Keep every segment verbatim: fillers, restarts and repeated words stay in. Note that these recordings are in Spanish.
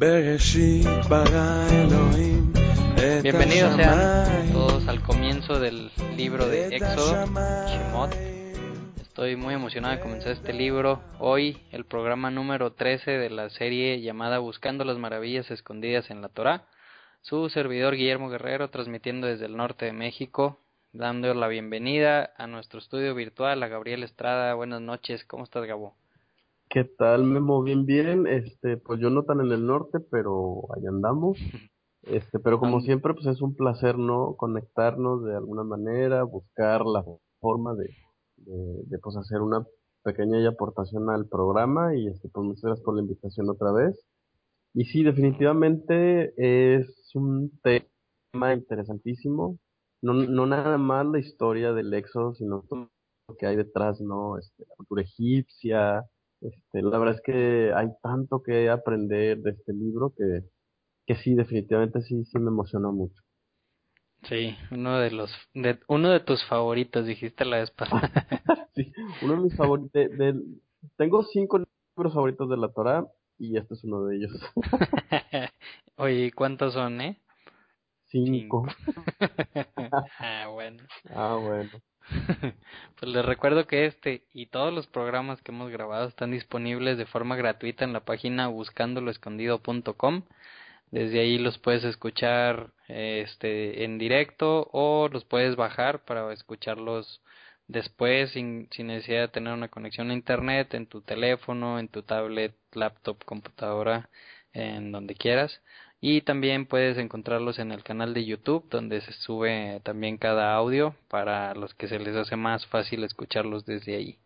Bienvenidos sean todos al comienzo del libro de Éxodo, Shemot. Estoy muy emocionado de comenzar este libro. Hoy el programa número trece de la serie llamada Buscando las Maravillas Escondidas en la Torá. Su servidor Guillermo Guerrero, transmitiendo desde el norte de México, dando la bienvenida a nuestro estudio virtual a Gabriel Estrada. Buenas noches, ¿cómo estás, Gabo? ¿Qué tal, Memo? Bien, bien. Este, pues yo no tan en el norte, pero ahí andamos. Este, pero como And- siempre, pues es un placer, ¿no? Conectarnos de alguna manera, buscar la forma de, de, de, pues hacer una pequeña y aportación al programa y este, pues muchas gracias por la invitación otra vez. Y sí, definitivamente es un tema interesantísimo. No, no nada más la historia del éxodo, sino todo lo que hay detrás, ¿no? Este, la cultura egipcia. Este, la verdad es que hay tanto que aprender de este libro que, que sí, definitivamente sí, sí me emocionó mucho. sí, uno de los, de, uno de tus favoritos, dijiste la vez pasada. Sí, uno de mis favoritos, de, de- tengo cinco libros favoritos de la Torá y este es uno de ellos. Oye, ¿cuántos son, eh? Cinco. Cinco. Ah, bueno. Ah, bueno. Pues les recuerdo que este y todos los programas que hemos grabado están disponibles de forma gratuita en la página buscandoloescondido punto com. Desde ahí los puedes escuchar este en directo o los puedes bajar para escucharlos después sin, sin necesidad de tener una conexión a internet en tu teléfono, en tu tablet, laptop, computadora, en donde quieras. Y también puedes encontrarlos en el canal de YouTube, donde se sube también cada audio para los que se les hace más fácil escucharlos desde ahí.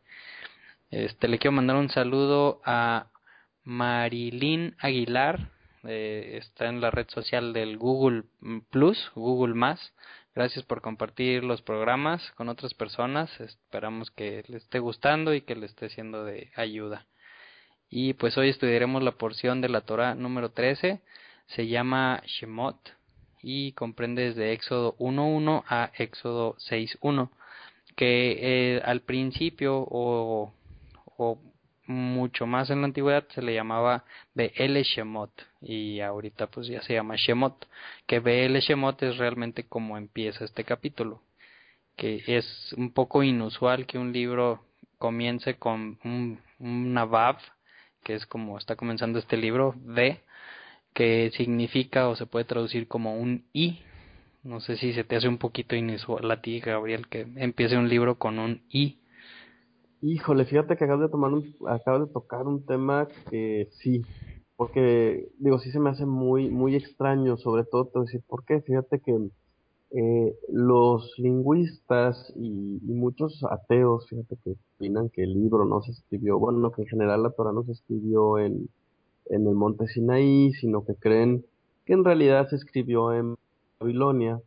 Este, le quiero mandar un saludo a Marilyn Aguilar, eh, está en la red social del Google Plus, Google Más. Gracias por compartir los programas con otras personas. Esperamos que le esté gustando y que le esté siendo de ayuda. Y pues hoy estudiaremos la porción de la Torah número trece. Se llama Shemot y comprende desde Éxodo uno uno a Éxodo seis uno, que eh, al principio o, o mucho más en la antigüedad se le llamaba Be'ele Shemot y ahorita pues ya se llama Shemot, que Be'ele Shemot es realmente como empieza este capítulo, que es un poco inusual que un libro comience con un, una Vav, que es como está comenzando este libro, de, que significa o se puede traducir como un I. No sé si se te hace un poquito inusual a ti, Gabriel, que empiece un libro con un I. Híjole, fíjate que acabas de tomar un, acabas de tocar un tema que sí, porque digo, sí se me hace muy, muy extraño, sobre todo te voy a decir por qué. Fíjate que eh, los lingüistas y, y muchos ateos, fíjate que opinan que el libro no se escribió, bueno, no, que en general la Torah no se escribió en, en el monte Sinaí, sino que creen que en realidad se escribió en Babilonia.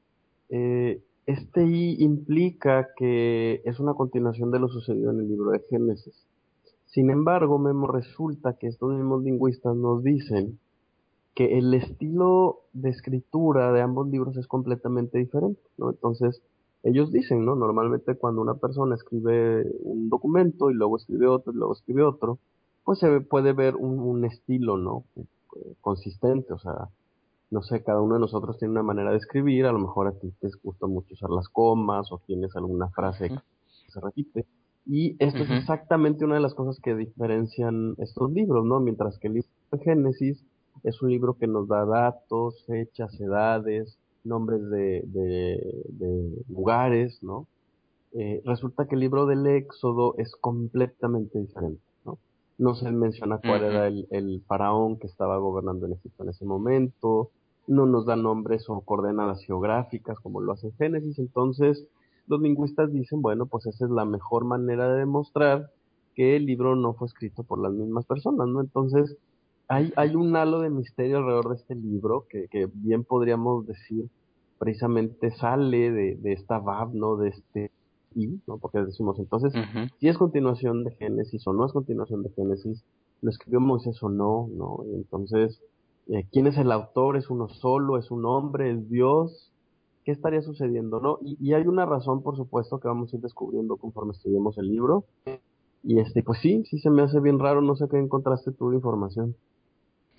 Eh, este I implica que es una continuación de lo sucedido en el libro de Génesis. Sin embargo, Memo, resulta que estos mismos lingüistas nos dicen que el estilo de escritura de ambos libros es completamente diferente, ¿no? Entonces, ellos dicen, ¿no? Normalmente cuando una persona escribe un documento y luego escribe otro y luego escribe otro, pues se puede ver un, un estilo, ¿no? Eh, consistente, o sea, no sé, cada uno de nosotros tiene una manera de escribir, a lo mejor a ti te gusta mucho usar las comas o tienes alguna frase Ujú, que se repite. Y esto es ujú, exactamente una de las cosas que diferencian estos libros, ¿no? Mientras que el libro de Génesis es un libro que nos da datos, fechas, edades, nombres de, de, de lugares, ¿no? Eh, resulta que el libro del Éxodo es completamente diferente, ¿no? No se menciona cuál ujú. era el, el faraón que estaba gobernando en Egipto en ese momento, no nos da nombres o coordenadas geográficas como lo hace Génesis, entonces los lingüistas dicen, bueno, pues esa es la mejor manera de demostrar que el libro no fue escrito por las mismas personas, ¿no? Entonces, hay, hay un halo de misterio alrededor de este libro que, que bien podríamos decir precisamente sale de, de esta Bab, ¿no? De este y, ¿no? Porque decimos entonces, Ujú. si es continuación de Génesis o no es continuación de Génesis, lo escribió Moisés o no, ¿no? Y entonces, eh, ¿quién es el autor? ¿Es uno solo? ¿Es un hombre? ¿Es Dios? ¿Qué estaría sucediendo, no? Y, y hay una razón, por supuesto, que vamos a ir descubriendo conforme estudiemos el libro. Y este, pues sí, sí se me hace bien raro, no sé qué encontraste tú de información.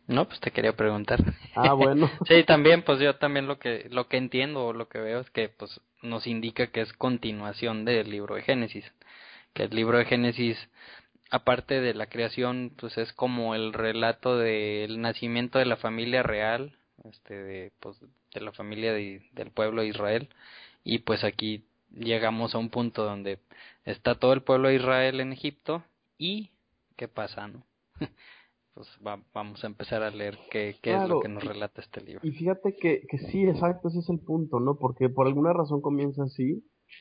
No, pues te quería preguntar. Ah, bueno. Sí, también, pues yo también lo que lo que entiendo o lo que veo es que pues nos indica que es continuación del libro de Génesis, que el libro de Génesis, aparte de la creación, pues es como el relato del nacimiento de la familia real, este de pues de la familia de- del pueblo de Israel, y pues aquí llegamos a un punto donde está todo el pueblo de Israel en Egipto y ¿qué pasa, no? Pues va- vamos a empezar a leer qué, qué es lo que Claro, nos y, relata este libro. y fíjate que, que sí, exacto, ese es el punto, ¿no? Porque por alguna razón comienza así.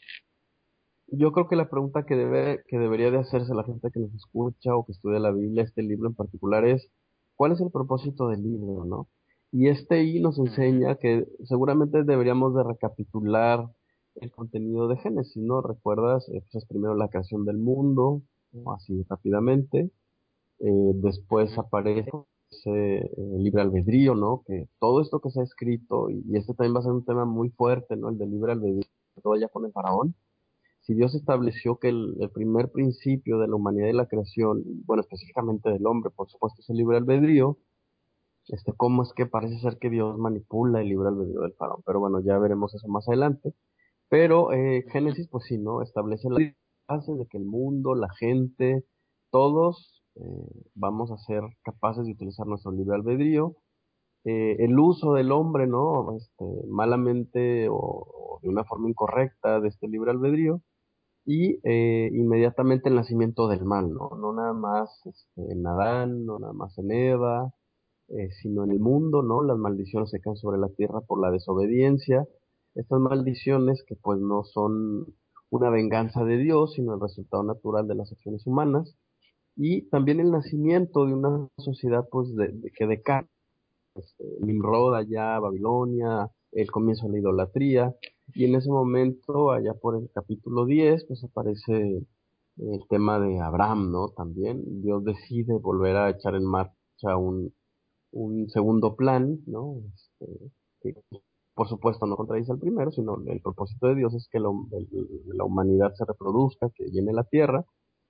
Yo creo que la pregunta que debe, que debería de hacerse la gente que nos escucha o que estudia la Biblia, este libro en particular, es ¿cuál es el propósito del libro, no? Y este I nos Ujú, enseña que seguramente deberíamos de recapitular el contenido de Génesis, ¿no? ¿Recuerdas? Eh, pues es primero la creación del mundo, ¿no? Así rápidamente. Eh, después ujú, aparece eh, el libre albedrío, ¿no? Que todo esto que se ha escrito, y, y este también va a ser un tema muy fuerte, ¿no? El del libre albedrío, todo ya con el faraón. Si Dios estableció que el, el primer principio de la humanidad y la creación, bueno, específicamente del hombre, por supuesto, es el libre albedrío, este, ¿cómo es que parece ser que Dios manipula el libre albedrío del faraón? Pero bueno, ya veremos eso más adelante. Pero eh, ujú, Génesis, pues sí, ¿no? Establece la base de que el mundo, la gente, todos eh, vamos a ser capaces de utilizar nuestro libre albedrío. Eh, el uso del hombre, ¿no? Este, malamente o, o de una forma incorrecta de este libre albedrío y eh, inmediatamente el nacimiento del mal, ¿no? No nada más este, en Adán, no nada más en Eva, eh, sino en el mundo, ¿no? Las maldiciones se caen sobre la tierra por la desobediencia. Estas maldiciones que pues no son una venganza de Dios, sino el resultado natural de las acciones humanas. Y también el nacimiento de una sociedad pues de, de- que decae, este, Nimrod allá, Babilonia, el comienzo de la idolatría, y en ese momento, allá por el capítulo diez pues aparece el tema de Abraham, ¿no? También Dios decide volver a echar en marcha un, un segundo plan, ¿no? Este, que por supuesto no contradice al primero, sino el propósito de Dios es que la, el- la humanidad se reproduzca, que llene la tierra,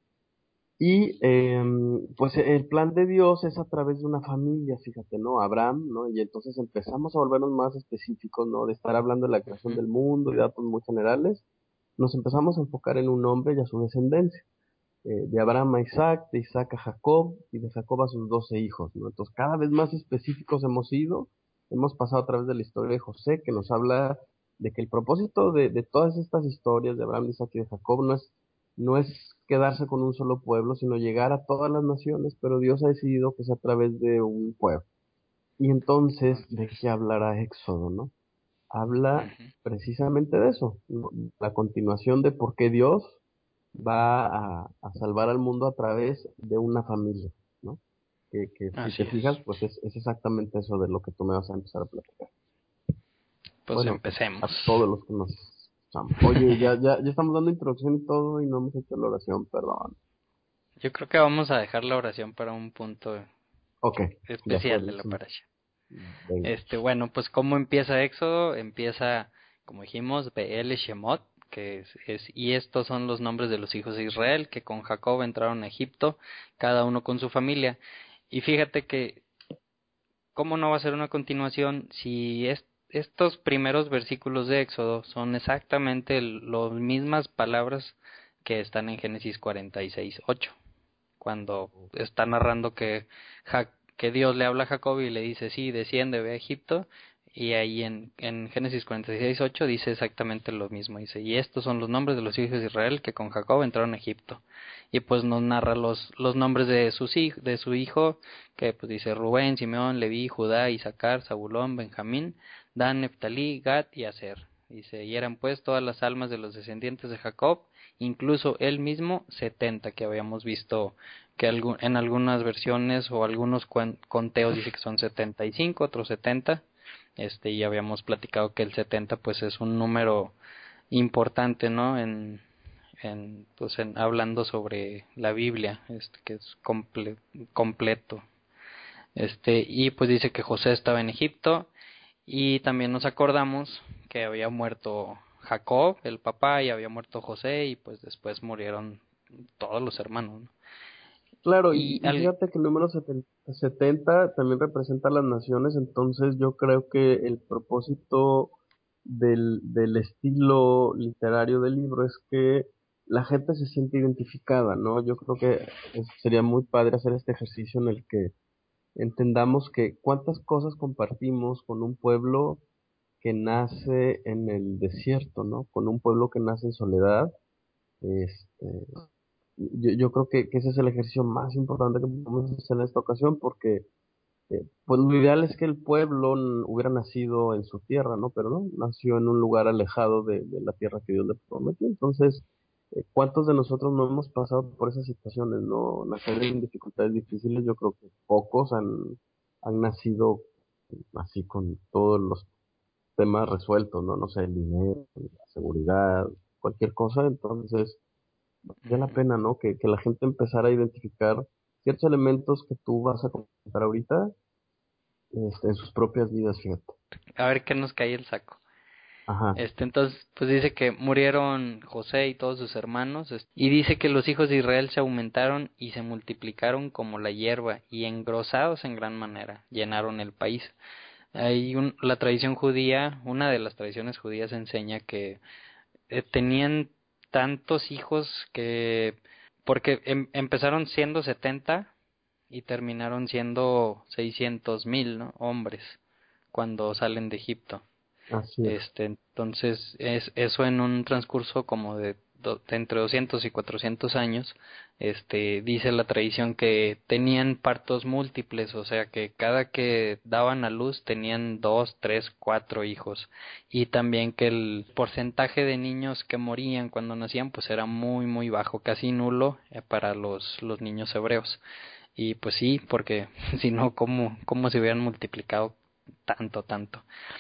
y em, pues el plan de Dios es a través de una familia, fíjate, ¿no? Abraham, ¿no? Y entonces empezamos a volvernos más específicos, ¿no? De estar hablando de la creación ujú. del mundo y datos muy generales, nos empezamos a enfocar en un hombre y a su descendencia. Eh, de Abraham a Isaac, de Isaac a Jacob y de Jacob a sus doce hijos, ¿no? Entonces cada vez más específicos hemos ido, hemos pasado a través de la historia de José, que nos habla de que el propósito de, de todas estas historias de Abraham, de Isaac y de Jacob no es, no es quedarse con un solo pueblo, sino llegar a todas las naciones, pero Dios ha decidido que sea a través de un pueblo. Y entonces, ¿de qué hablará Éxodo, no? Habla Ujú. precisamente de eso, ¿no? La continuación de por qué Dios va a, a salvar al mundo a través de una familia, ¿no? Que, que si Así te fijas, es. pues es, es exactamente eso de lo que tú me vas a empezar a platicar. Pues Bueno, pues empecemos. a todos los que nos escuchamos. Oye, ya, ya, ya estamos dando introducción y todo y no hemos hecho la oración, perdón. Yo creo que vamos a dejar la oración para un punto Ok, de especial de la acuerdísimo. parasha. Venga. Este, bueno, pues cómo empieza Éxodo, empieza, como dijimos, Be'el y Shemot, que es, es- y estos son los nombres de los hijos de Israel que con Jacob entraron a Egipto, cada uno con su familia. Y fíjate que cómo no va a ser una continuación si es- estos primeros versículos de Éxodo son exactamente las mismas palabras que están en Génesis cuarenta y seis ocho, cuando está narrando que, Ja- que Dios le habla a Jacob y le dice, sí, desciende, ve a Egipto, y ahí en, en Génesis cuarenta y seis ocho dice exactamente lo mismo, dice, y estos son los nombres de los hijos de Israel que con Jacob entraron a Egipto, y pues nos narra los, los nombres de, sus, hij- de su hijo, que pues dice Rubén, Simeón, Leví, Judá, Isaacar, Zabulón, Benjamín, Dan, Neftalí, Gad y Aser. Dice, y eran pues todas las almas de los descendientes de Jacob, incluso él mismo, setenta, que habíamos visto que algu- en algunas versiones o algunos cuen- conteos dice que son setenta y cinco, otros setenta, este, y habíamos platicado que el setenta pues es un número importante, ¿no? En, en, pues en, hablando sobre la Biblia, este, que es comple- completo. Este, y pues dice que José estaba en Egipto, y también nos acordamos que había muerto Jacob, el papá, y había muerto José, y pues después murieron todos los hermanos, ¿no? Claro, y, Y y al, fíjate que el número setenta setenta también representa a las naciones, entonces yo creo que el propósito del, del estilo literario del libro es que la gente se siente identificada, ¿no? Yo creo que es- sería muy padre hacer este ejercicio en el que entendamos que cuántas cosas compartimos con un pueblo que nace en el desierto, ¿no? Con un pueblo que nace en soledad. Este, yo, yo creo que, que ese es el ejercicio más importante que podemos hacer en esta ocasión, porque eh, pues lo ideal es que el pueblo n- hubiera nacido en su tierra, ¿no? Pero no, nació en un lugar alejado de, de la tierra que Dios le prometió. Entonces, eh, ¿cuántos de nosotros no hemos pasado por esas situaciones, no? Nacer en dificultades difíciles, yo creo que pocos han, han nacido así con todos los temas resueltos, ¿no? No sé, el dinero, la seguridad, cualquier cosa. Entonces, vale la Ujú. pena, ¿no? Que, que la gente empezara a identificar ciertos elementos que tú vas a comentar ahorita, este, en sus propias vidas, fíjate. a ver qué nos cae el saco. Ajá, Este, entonces, pues dice que murieron José y todos sus hermanos, es- y dice que los hijos de Israel se aumentaron y se multiplicaron como la hierba, y engrosados en gran manera, llenaron el país. Hay un, la tradición judía, una de las tradiciones judías enseña que eh, tenían tantos hijos que, porque em- empezaron siendo setenta y terminaron siendo seiscientos mil, ¿no? Hombres cuando salen de Egipto. así es. Este, entonces, es eso en un transcurso como de, do- de entre doscientos y cuatrocientos años, este, dice la tradición que tenían partos múltiples, o sea que cada que daban a luz tenían dos, tres, cuatro hijos, y también que el porcentaje de niños que morían cuando nacían pues era muy muy bajo, casi nulo eh, para los los niños hebreos. Y pues sí, porque si no, ¿cómo, cómo se hubieran multiplicado tanto, tanto?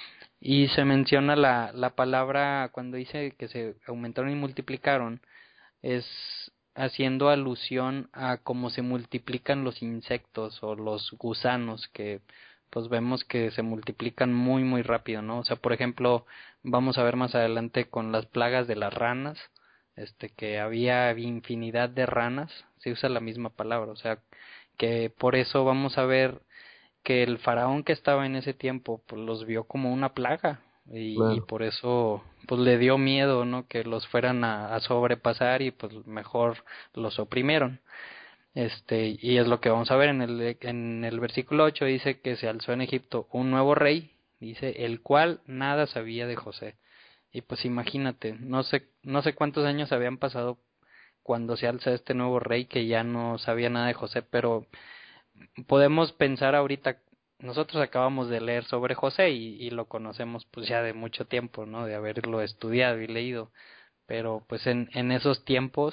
Y se menciona la, la palabra cuando dice que se aumentaron y multiplicaron, es haciendo alusión a cómo se multiplican los insectos o los gusanos, que pues vemos que se multiplican muy muy rápido, ¿no? O sea, por ejemplo, vamos a ver más adelante con las plagas de las ranas, este que había infinidad de ranas, se usa la misma palabra, o sea, que por eso vamos a ver que el faraón que estaba en ese tiempo pues los vio como una plaga, y, y Claro, por eso pues le dio miedo, ¿no? Que los fueran a, a sobrepasar, y pues mejor los oprimieron. Este, y es lo que vamos a ver en el en el versículo ocho, dice que se alzó en Egipto un nuevo rey, dice, el cual nada sabía de José. Y pues imagínate, no sé no sé cuántos años habían pasado cuando se alza este nuevo rey que ya no sabía nada de José, pero podemos pensar ahorita, nosotros acabamos de leer sobre José y, y lo conocemos pues ya de mucho tiempo, ¿no? De haberlo estudiado y leído, pero pues en, en esos tiempos,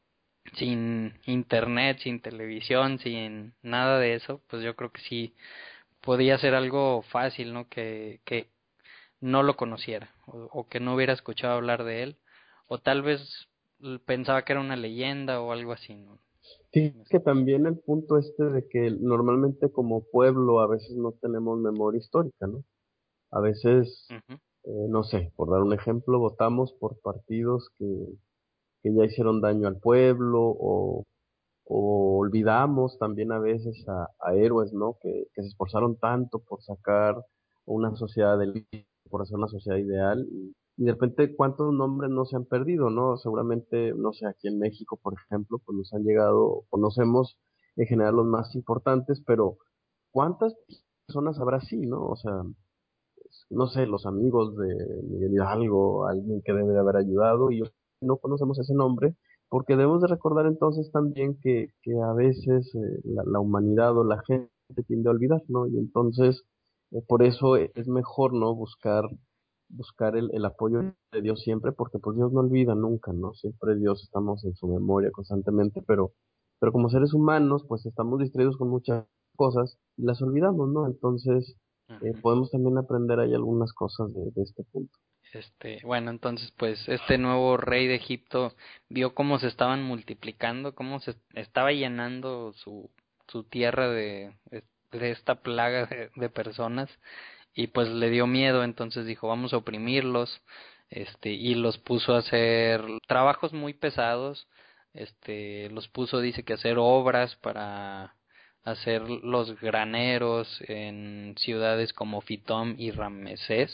sin internet, sin televisión, sin nada de eso, pues yo creo que sí podía ser algo fácil, ¿no? Que, que no lo conociera, o, o que no hubiera escuchado hablar de él, o tal vez pensaba que era una leyenda o algo así, ¿no? sí, que también el punto este de que normalmente como pueblo a veces no tenemos memoria histórica, ¿no? A veces, Ujú, eh, no sé, por dar un ejemplo, votamos por partidos que, que ya hicieron daño al pueblo, o o olvidamos también a veces a, a héroes, ¿no? Que, que se esforzaron tanto por sacar una sociedad del, por hacer una sociedad ideal, y, y de repente cuántos nombres no se han perdido, ¿no? Seguramente, no sé, aquí en México, por ejemplo, pues nos han llegado, conocemos en general los más importantes, pero ¿cuántas personas habrá así, no? O sea, no sé, los amigos de Miguel Hidalgo, alguien que debe de haber ayudado, y no conocemos ese nombre, porque debemos de recordar entonces también que, que a veces eh, la, la humanidad o la gente tiende a olvidar, ¿no? Y entonces, eh, por eso e- es mejor, ¿no? Buscar, buscar el, el apoyo de Dios siempre, porque pues Dios no olvida nunca, ¿no? Siempre Dios estamos en su memoria constantemente, pero, pero como seres humanos, pues estamos distraídos con muchas cosas y las olvidamos, ¿no? Entonces, eh, ujú. podemos también aprender ahí algunas cosas de, de este punto. Este, bueno, entonces pues este nuevo rey de Egipto vio cómo se estaban multiplicando, cómo se estaba llenando su, su tierra de, de esta plaga de, de personas, y pues le dio miedo, entonces dijo vamos a oprimirlos, este, y los puso a hacer trabajos muy pesados, este, los puso, dice que a hacer obras para hacer los graneros en ciudades como Fitom y Ramesés,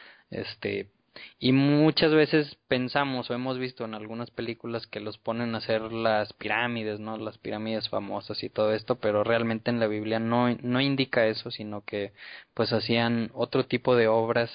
este, y muchas veces pensamos o hemos visto en algunas películas que los ponen a hacer las pirámides, ¿no? Las pirámides famosas y todo esto, pero realmente en la Biblia no, no indica eso, sino que pues hacían otro tipo de obras.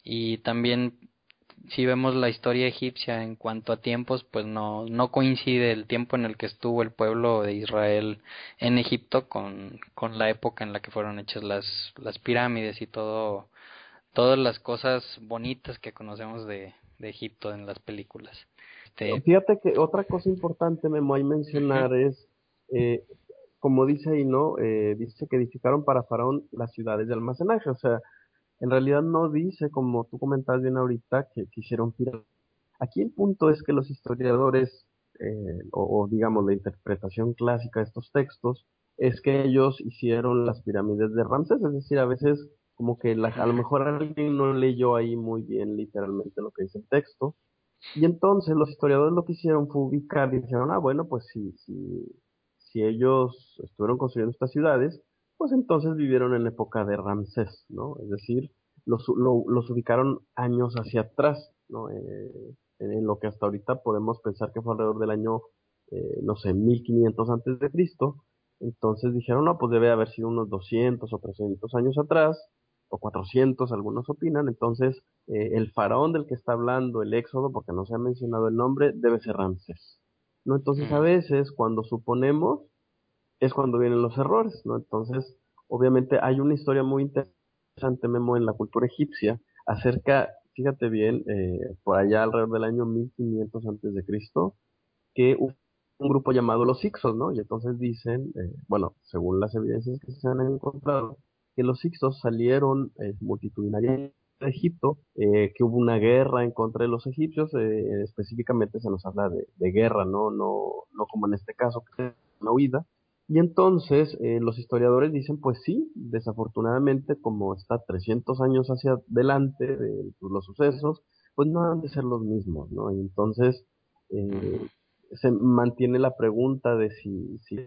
Y también si vemos la historia egipcia en cuanto a tiempos, pues no, no coincide el tiempo en el que estuvo el pueblo de Israel en Egipto con, con la época en la que fueron hechas las, las pirámides y todo, todas las cosas bonitas que conocemos de, de Egipto en las películas. Este, Fíjate que otra cosa importante, Memo, hay ujú, mencionar es, eh, como dice ahí, ¿no? Eh, dice que edificaron para Faraón las ciudades de almacenaje, o sea, en realidad no dice, como tú comentabas bien ahorita, que, que hicieron pirámides. Aquí el punto es que los historiadores, eh, o, o digamos la interpretación clásica de estos textos, es que ellos hicieron las pirámides de Ramsés, es decir, a veces como que la- a lo mejor alguien no leyó ahí muy bien literalmente lo que dice el texto, y entonces los historiadores lo que hicieron fue ubicar y dijeron, ah, bueno, pues si, si, si ellos estuvieron construyendo estas ciudades, pues entonces vivieron en la época de Ramsés, ¿no? Es decir, los, lo- los ubicaron años hacia atrás, ¿no? Eh, en lo que hasta ahorita podemos pensar que fue alrededor del año, eh, no sé, mil quinientos antes de Cristo. Entonces dijeron, no, pues debe haber sido unos doscientos o trescientos años atrás, o cuatrocientos, algunos opinan. Entonces, eh, el faraón del que está hablando el Éxodo, porque no se ha mencionado el nombre, debe ser Ramsés, ¿no? Entonces, a ujú, veces, cuando suponemos, es cuando vienen los errores, ¿no? Entonces, obviamente, hay una historia muy interesante, Memo, en la cultura egipcia, acerca, fíjate bien, eh, por allá alrededor del año mil quinientos antes de Cristo, que hubo un grupo llamado los Hicsos, ¿no? Y entonces dicen, eh, bueno, según las evidencias que se han encontrado, que los Hicsos salieron eh, multitudinariamente de Egipto, eh, que hubo una guerra en contra de los egipcios, eh, específicamente se nos habla de, de guerra, ¿no? No, no como en este caso, que es una huida. Y entonces eh, los historiadores dicen, pues sí, desafortunadamente, como está trescientos años hacia adelante de pues, los sucesos, pues no han de ser los mismos, ¿no? Y entonces, ujú, eh, se mantiene la pregunta de si, si,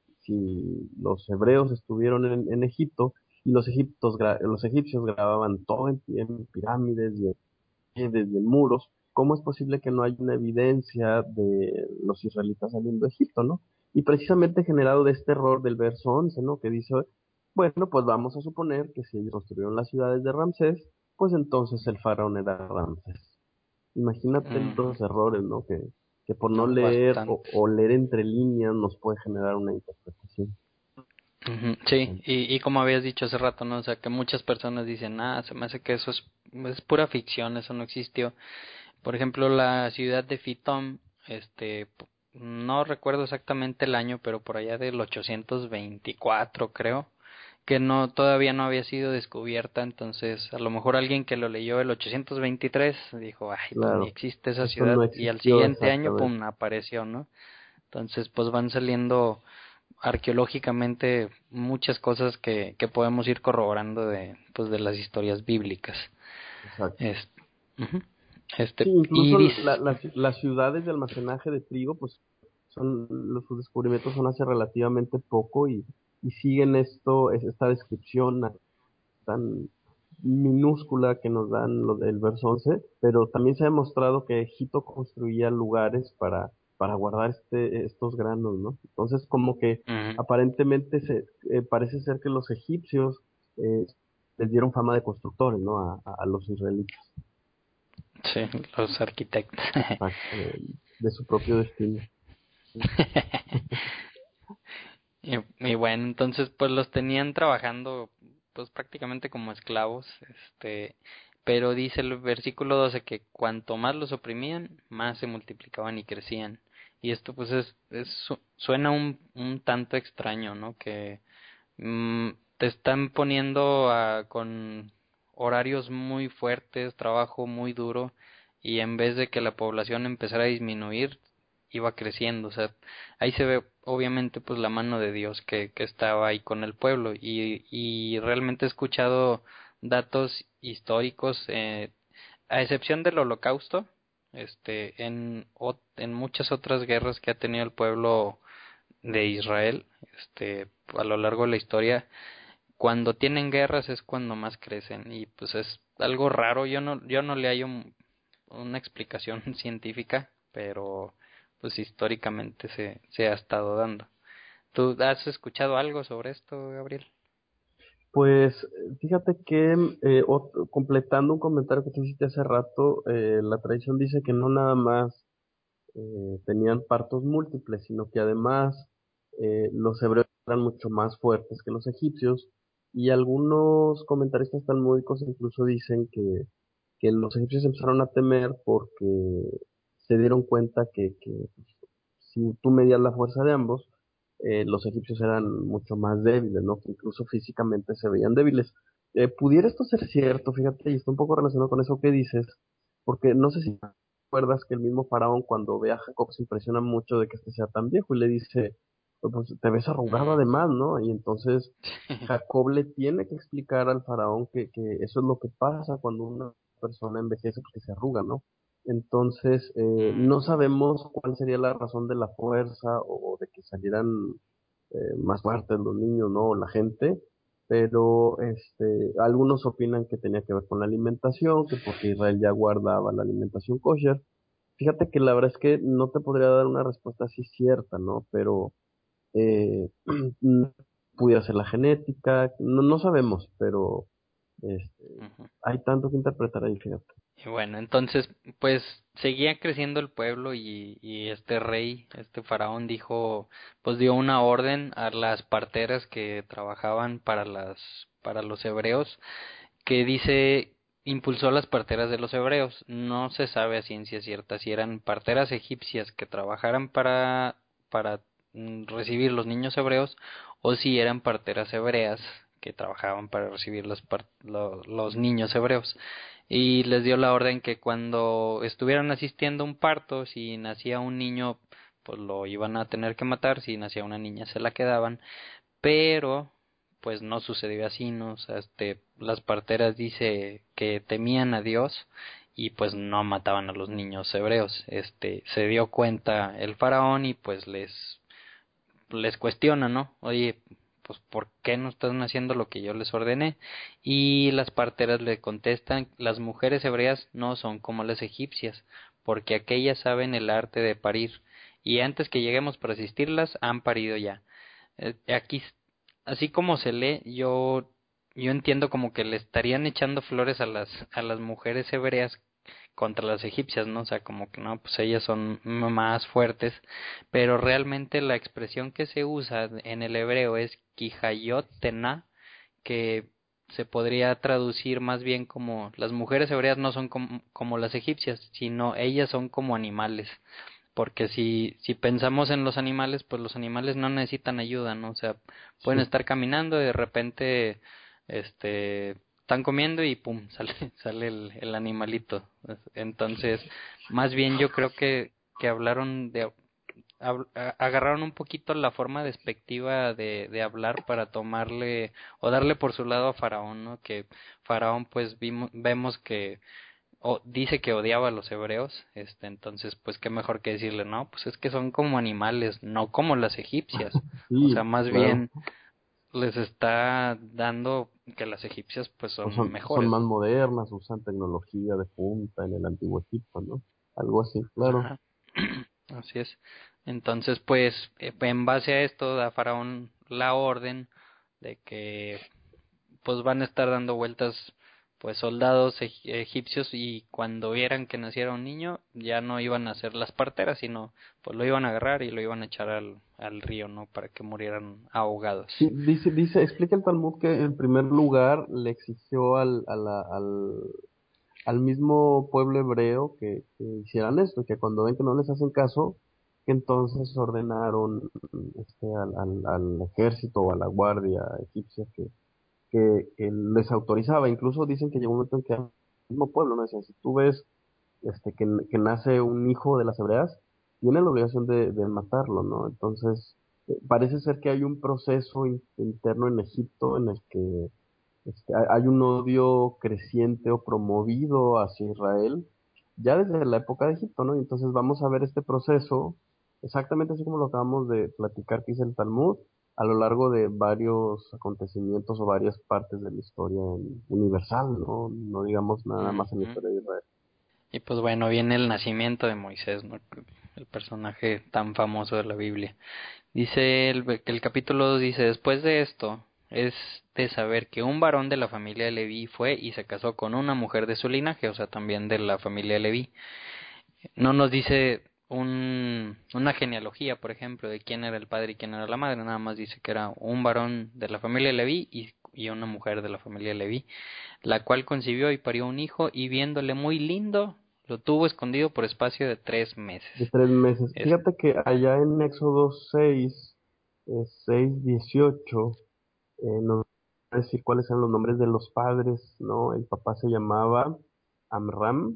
si los hebreos estuvieron en, en Egipto y los, egiptos, gra- los egipcios grababan todo en, en pirámides y en, desde en muros. ¿Cómo es posible que no haya una evidencia de los israelitas saliendo de Egipto, ¿no? Y precisamente generado de este error del verso once, ¿no? Que dice, bueno, pues vamos a suponer que si ellos construyeron las ciudades de Ramsés, pues entonces el faraón era Ramsés. Imagínate ujú. los errores, ¿no? Que, que por no No, leer o, bastante. o leer entre líneas nos puede generar una interpretación. Ujú, sí, y, y como habías dicho hace rato, ¿no? O sea, que muchas personas dicen, ah, se me hace que eso es, es pura ficción, eso no existió. Por ejemplo, la ciudad de Fitom, este, p- no recuerdo exactamente el año, pero por allá del ochocientos veinticuatro, creo, que no, todavía no había sido descubierta, entonces a lo mejor alguien que lo leyó el ochocientos veintitrés dijo, ay, pues ni Claro, existe esa eso no ciudad, y al existió siguiente año, exactamente. pum, apareció, ¿no? Entonces, pues van saliendo arqueológicamente muchas cosas que, que podemos ir corroborando de, pues, de las historias bíblicas. Exacto. Este, ujú, Sí, este, y incluso dice, la- las, las ciudades de almacenaje de trigo, pues son, los, sus descubrimientos son hace relativamente poco y, y siguen esto, es esta descripción tan minúscula que nos dan lo del verso once, pero también se ha demostrado que Egipto construía lugares para, para guardar este, estos granos, ¿no? Entonces, como que ujú, aparentemente se, eh, parece ser que los egipcios eh, les dieron fama de constructores, ¿no? A, a- a los israelitas, sí, los arquitectos. exacto, de, de su propio destino. y, y bueno, entonces pues los tenían trabajando pues prácticamente como esclavos, este, pero dice el versículo doce que cuanto más los oprimían, más se multiplicaban y crecían. Y esto pues es, es su- suena un, un tanto extraño, ¿no? Que mm, te están poniendo a, con horarios muy fuertes, trabajo muy duro, y en vez de que la población empezara a disminuir, iba creciendo. O sea, ahí se ve obviamente pues la mano de Dios que, que estaba ahí con el pueblo, y, y realmente he escuchado datos históricos, eh, a excepción del Holocausto, este, en, ot- en muchas otras guerras que ha tenido el pueblo de Israel, este, a lo largo de la historia, cuando tienen guerras es cuando más crecen y pues es algo raro. Yo no, yo no le hallo un- una explicación científica, pero pues históricamente se, se ha estado dando. ¿Tú has escuchado algo sobre esto, Gabriel? Pues fíjate que eh, ot- completando un comentario que tú hiciste hace rato, eh, la tradición dice que no nada más eh, tenían partos múltiples, sino que además eh, los hebreos eran mucho más fuertes que los egipcios y algunos comentaristas talmúdicos incluso dicen que, que los egipcios empezaron a temer porque se dieron cuenta que, que pues, si tú medías la fuerza de ambos, eh, los egipcios eran mucho más débiles, ¿no? Que incluso físicamente se veían débiles. Eh, pudiera esto ser cierto, fíjate, y está un poco relacionado con eso que dices, porque no sé si recuerdas que el mismo faraón cuando ve a Jacob se impresiona mucho de que este sea tan viejo y le dice, pues te ves arrugado Mm. además, ¿no? Y entonces Jacob le tiene que explicar al faraón que, que eso es lo que pasa cuando una persona envejece porque se arruga, ¿no? Entonces, eh, Mm. no sabemos cuál sería la razón de la fuerza o de que salieran eh, más fuertes los niños, ¿no? O la gente, pero este, algunos opinan que tenía que ver con la alimentación, que porque Israel ya guardaba la alimentación kosher. Fíjate que la verdad es que no te podría dar una respuesta así cierta, ¿no? Pero eh, pudiera ser la genética, no, no sabemos, pero este, Ujú. hay tanto que interpretar ahí, fíjate. Y bueno, entonces, pues seguía creciendo el pueblo y, y este rey, este faraón dijo, pues dio una orden a las parteras que trabajaban para las, para los hebreos, que dice, impulsó a las parteras de los hebreos. No se sabe a ciencia cierta si eran parteras egipcias que trabajaran para, para mm, recibir los niños hebreos o si eran parteras hebreas que trabajaban para recibir los, par- lo- los niños hebreos. Y les dio la orden que cuando estuvieran asistiendo a un parto, si nacía un niño, pues lo iban a tener que matar, si nacía una niña se la quedaban, pero pues no sucedió así, ¿no? O sea, este, las parteras dice que temían a Dios y pues no mataban a los niños hebreos. Este, se dio cuenta el faraón y pues les les cuestiona, ¿no? Oye, pues ¿por qué no están haciendo lo que yo les ordené? Y las parteras le contestan, las mujeres hebreas no son como las egipcias, porque aquellas saben el arte de parir, y antes que lleguemos para asistirlas, han parido ya. Eh, aquí, así como se lee, yo, yo entiendo como que le estarían echando flores a las, a las mujeres hebreas contra las egipcias, ¿no? O sea, como que no, pues ellas son más fuertes, pero realmente la expresión que se usa en el hebreo es Kijayot Tena, que se podría traducir más bien como las mujeres hebreas no son como, como las egipcias, sino ellas son como animales. Porque si, si pensamos en los animales, pues los animales no necesitan ayuda, ¿no? O sea, pueden Sí. estar caminando y de repente, este, están comiendo y pum, sale, sale el, el animalito. Entonces, más bien yo creo que, que hablaron de, hab- a- agarraron un poquito la forma despectiva de, de hablar para tomarle o darle por su lado a Faraón, ¿no? Que Faraón, pues vimos, vemos que o dice que odiaba a los hebreos, este, entonces, pues qué mejor que decirle, no, pues es que son como animales, no como las egipcias. O sea, Sí, más claro. bien les está dando que las egipcias pues Pues son son, son mejores, más ¿no? modernas, usan tecnología de punta en el antiguo Egipto, ¿no? Algo así, claro. Ajá. Así es. Entonces, pues, eh, en base a esto da Faraón la orden de que pues van a estar dando vueltas pues soldados eg- egipcios y cuando vieran que naciera un niño ya no iban a ser las parteras, sino pues lo iban a agarrar y lo iban a echar al, al río, ¿no? Para que murieran ahogados. Sí, dice, dice, explica el Talmud que en primer lugar le exigió al, a la- al, al mismo pueblo hebreo que, que hicieran esto, que cuando ven que no les hacen caso, que entonces ordenaron este, al, al, al ejército o a la guardia egipcia que, que, que les autorizaba. Incluso dicen que llegó un momento en que al mismo pueblo, ¿no? Decían, si tú ves este, que, que nace un hijo de las hebreas, tiene la obligación de, de matarlo, ¿no? Entonces, eh, parece ser que hay un proceso in- interno en Egipto en el que este, hay hay un odio creciente o promovido hacia Israel, ya desde la época de Egipto, ¿no? Y entonces vamos a ver este proceso, exactamente así como lo acabamos de platicar que dice el Talmud, a lo largo de varios acontecimientos o varias partes de la historia en- universal, ¿no? No digamos nada más en la Ujú. historia de Israel. Y pues bueno, viene el nacimiento de Moisés, ¿no? El personaje tan famoso de la Biblia. Dice el, el capítulo dos dice, después de esto, es de saber que un varón de la familia de Leví fue y se casó con una mujer de su linaje, o sea, también de la familia de Leví. No nos dice un, una genealogía, por ejemplo, de quién era el padre y quién era la madre, nada más dice que era un varón de la familia de Leví y, y una mujer de la familia de Leví, la cual concibió y parió un hijo y viéndole muy lindo, lo tuvo escondido por espacio de tres meses. De tres meses. Es, Fíjate que allá en Éxodo seis, eh, seis dieciocho, eh, nos va a decir cuáles eran los nombres de los padres, ¿no? El papá se llamaba Amram.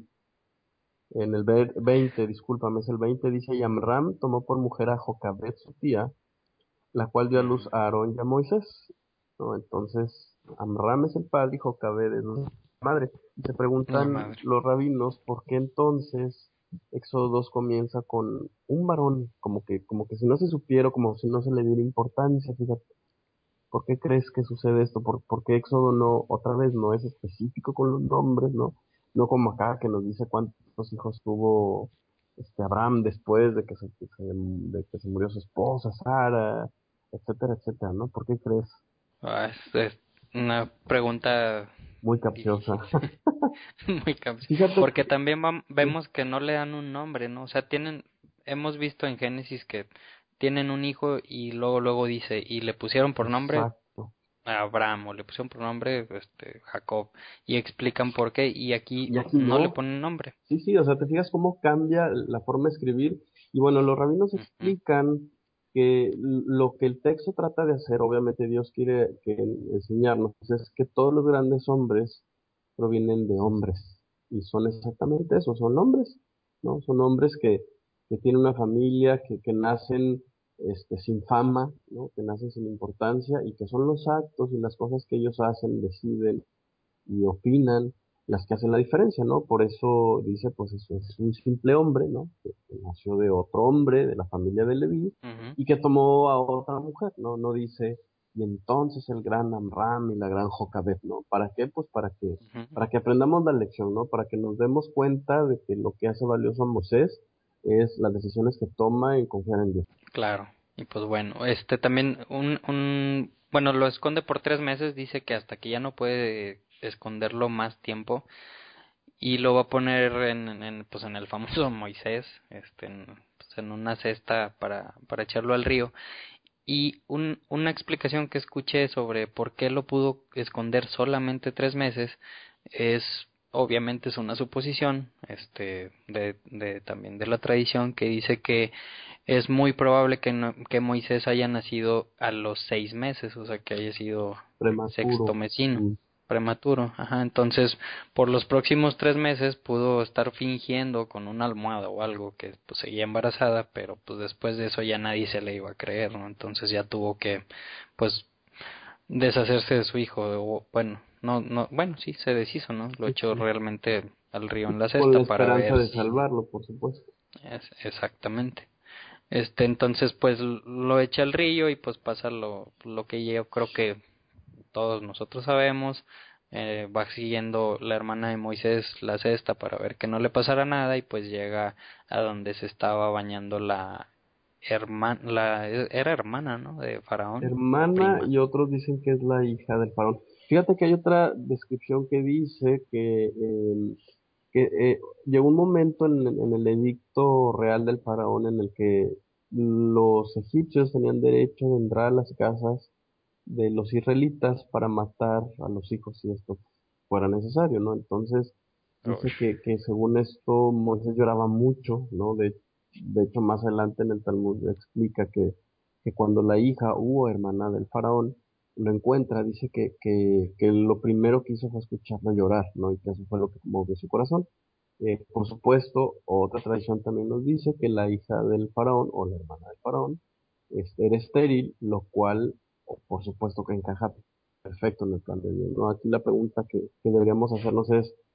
En el ver- veinte, discúlpame, es el veinte, dice, y Amram tomó por mujer a Jocabed, su tía, la cual dio a luz ujú, a Aarón y a Moisés, ¿no? Entonces, Amram es el padre y Jocabed es la madre. Y se la preguntan madre. los rabinos por qué entonces Éxodo dos comienza con un varón, como que, como que si no se supiera, como si no se le diera importancia, fíjate. ¿Por qué crees que sucede esto? ¿Por, por qué Éxodo no, otra vez no es específico con los nombres, ¿no? No como acá que nos dice cuántos hijos tuvo este Abraham después de que se, que se- de que se murió su esposa, Sara, etcétera, etcétera, ¿no? ¿Por qué crees? Ah, es, es una pregunta Muy capciosa. difícil, muy capciosa, Fíjate porque que, también vam- sí, vemos que no le dan un nombre, ¿no? O sea, tienen, hemos visto en Génesis que tienen un hijo y luego luego dice y le pusieron por nombre exacto. a Abraham o le pusieron por nombre este Jacob y explican por qué y aquí Y aquí no le no. ponen nombre. Sí, sí, o sea, te fijas cómo cambia la forma de escribir. Y bueno, los rabinos Ujú, explican que l- lo que el texto trata de hacer, obviamente Dios quiere que enseñarnos, es que todos los grandes hombres provienen de hombres. Y son exactamente eso, son hombres, ¿no? Son hombres que, que tienen una familia, que, que nacen este, sin fama, ¿no? Que nacen sin importancia y que son los actos y las cosas que ellos hacen, deciden y opinan las que hacen la diferencia, ¿no? Por eso dice, pues eso es un simple hombre, ¿no? Que, que nació de otro hombre, de la familia de Leví, ujú, y que tomó a otra mujer, ¿no? No dice, y entonces el gran Amram y la gran Jocabed, ¿no? ¿Para qué? Pues para que, ujú. para que aprendamos la lección, ¿no? Para que nos demos cuenta de que lo que hace valioso a Moisés es las decisiones que toma en confiar en Dios. Claro. Y pues bueno, este también un, un, bueno, lo esconde por tres meses, dice que hasta que ya no puede esconderlo más tiempo y lo va a poner en, en pues en el famoso Moisés, este, en, pues en una cesta para, para echarlo al río. Y un, una explicación que escuché sobre por qué lo pudo esconder solamente tres meses es, obviamente es una suposición, este, de, de también de la tradición que dice que es muy probable que, no- que Moisés haya nacido a los seis meses, o sea que haya sido sexto Prematuro. mesino, Mm. prematuro, ajá, entonces por los próximos tres meses pudo estar fingiendo con una almohada o algo que pues seguía embarazada, pero pues después de eso ya nadie se le iba a creer, ¿no? Entonces ya tuvo que pues deshacerse de su hijo, o bueno, no, no, bueno, sí, se deshizo, ¿no? Lo Sí, echó sí. realmente al río en la Con la cesta para esperanza ver de si salvarlo, por supuesto. es exactamente. Este, entonces pues lo echa al río y pues pasa lo, lo que yo creo que todos nosotros sabemos. Eh, va siguiendo la hermana de Moisés la cesta para ver que no le pasara nada y pues llega a donde se estaba bañando la hermana, la era hermana, ¿no? De Faraón o Hermana, prima. y otros dicen que es la hija del faraón. Fíjate que hay otra descripción que dice que, eh, que eh, llegó un momento en, en el edicto real del faraón en el que los egipcios tenían derecho de entrar a las casas de los israelitas para matar a los hijos si esto fuera necesario, ¿no? Entonces dice Ush, que, que según esto Moisés lloraba mucho, ¿no? De, de hecho, más adelante en el Talmud explica que, que cuando la hija o hermana del faraón lo encuentra, dice que, que, que lo primero que hizo fue escucharlo llorar, ¿no? Y que eso fue lo que movió su corazón. Eh, por supuesto, otra tradición también nos dice que la hija del faraón o la hermana del faraón este, era estéril, lo cual, o por supuesto que encaja perfecto en el plan de Dios, ¿no? Aquí la pregunta que, que deberíamos hacernos es,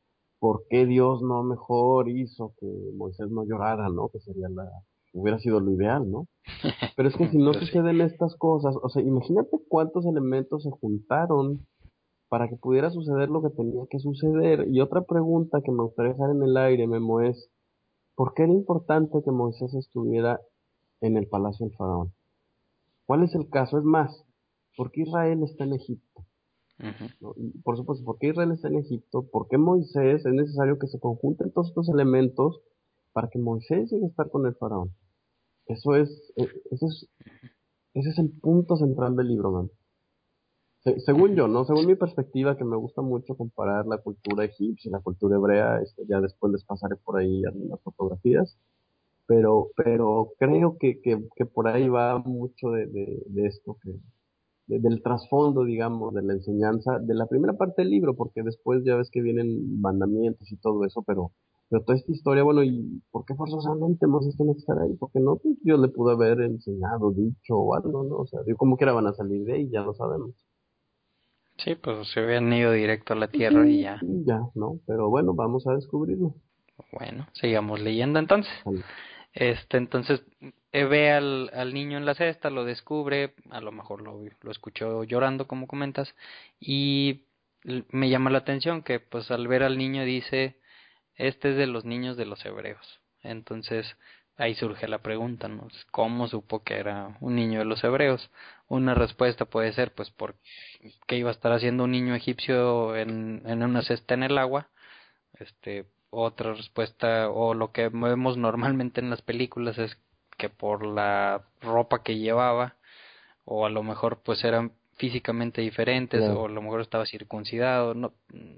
¿por qué Dios no mejor hizo que Moisés no llorara, ¿no? Que sería la, hubiera sido lo ideal, ¿no? Pero es que si no Pues sí. suceden estas cosas, o sea, imagínate cuántos elementos se juntaron para que pudiera suceder lo que tenía que suceder. Y otra pregunta que me gustaría dejar en el aire, Memo, es, ¿por qué era importante que Moisés estuviera en el palacio del faraón? ¿Cuál es el caso? Es más, ¿por qué Israel está en Egipto? Ujú. ¿No? Y, por supuesto, ¿por qué Israel está en Egipto? ¿Por qué Moisés? Es necesario que se conjunten todos estos elementos para que Moisés llegue a estar con el faraón. Eso es, eh, eso es, ese es el punto central del libro, man. Se- según Ujú. yo, ¿no? Según mi perspectiva, que me gusta mucho comparar la cultura egipcia y la cultura hebrea, este, ya después les pasaré por ahí algunas fotografías, pero, pero creo que, que, que por ahí va mucho de, de, de esto, que, de- del trasfondo, digamos, de la enseñanza, de la primera parte del libro, porque después ya ves que vienen mandamientos y todo eso, pero, pero toda esta historia, bueno, ¿y por qué forzosamente Moisés tiene que estar ahí? Porque no, pues Dios le pudo haber enseñado, dicho o algo, ¿no? O sea, digo, como quiera van a salir de ahí, ya lo sabemos. Sí, pues se habían ido directo a la Pues tierra y sí, ya. y ya, ¿no? Pero bueno, vamos a descubrirlo. Bueno, sigamos leyendo entonces. Vale. Este, entonces eh, ve al, al niño en la cesta, lo descubre, a lo mejor lo, lo escuchó llorando, como comentas, y l- me llama la atención que, pues, al ver al niño dice, este es de los niños de los hebreos. Entonces, ahí surge la pregunta, ¿no? ¿Cómo supo que era un niño de los hebreos? Una respuesta puede ser, pues, por qué iba a estar haciendo un niño egipcio en, en una cesta en el agua. Este, otra respuesta, o lo que vemos normalmente en las películas es que por la ropa que llevaba, o a lo mejor pues eran físicamente diferentes, o Claro, a lo mejor estaba circuncidado, no,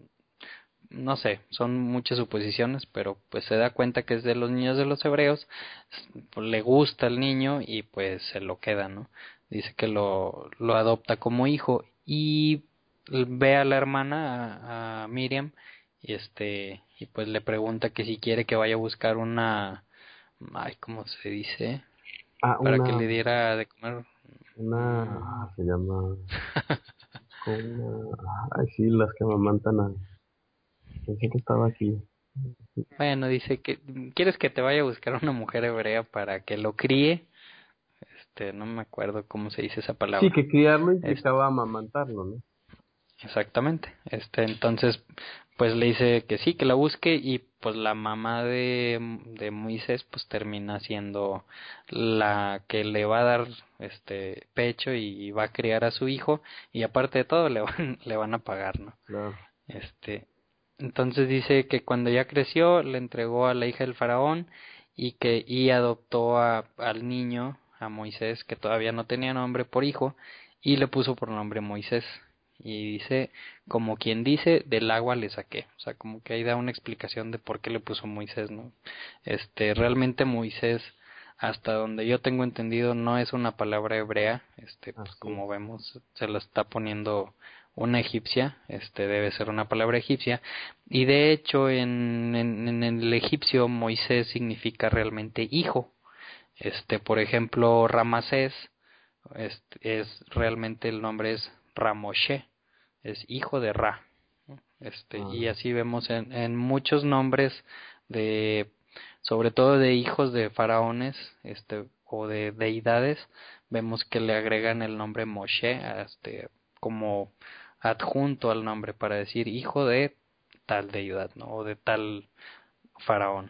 no sé, son muchas suposiciones, pero pues se da cuenta que es de los niños de los hebreos, pues, le gusta el niño y pues se lo queda, ¿no? Dice que lo, lo adopta como hijo y ve a la hermana, a, a Miriam, y este, y pues le pregunta que si quiere que vaya a buscar una, ay, ¿cómo se dice? ah, Para que una, le diera de comer. una, Mm. ah, se llama, con una, ay, sí, las que amamantan a, pensé que estaba aquí. Bueno, dice que quieres que te vaya a buscar una mujer hebrea para que lo críe. Este, no me acuerdo cómo se dice esa Sí, palabra. que criarlo Es, implicaba amamantarlo, ¿no? exactamente. Este, entonces, pues le dice que sí, que la busque y pues la mamá de, de Moisés pues termina siendo la que le va a dar este pecho y va a criar a su hijo y aparte de todo le van, le van a pagar, ¿no? Claro. Este, entonces dice que cuando ya creció le entregó a la hija del faraón y que y adoptó a, al niño, a Moisés, que todavía no tenía nombre, por hijo y le puso por nombre Moisés. Y dice, como quien dice, del agua le saqué. O sea, como que ahí da una explicación de por qué le puso Moisés, ¿no? Este, realmente Moisés, hasta donde yo tengo entendido, no es una palabra hebrea. Este, pues Así es. como vemos, se la está poniendo una egipcia, este debe ser una palabra egipcia, y de hecho en, en, en el egipcio Moisés significa realmente hijo. Este, por ejemplo, Ramasés es, es realmente el nombre es Ramoshe, es hijo de Ra. Este, y Ah, así vemos en, en muchos nombres de, sobre todo de hijos de faraones, este, o de deidades, vemos que le agregan el nombre Moshe, este, como adjunto al nombre para decir hijo de tal deidad, ¿no? O de tal faraón.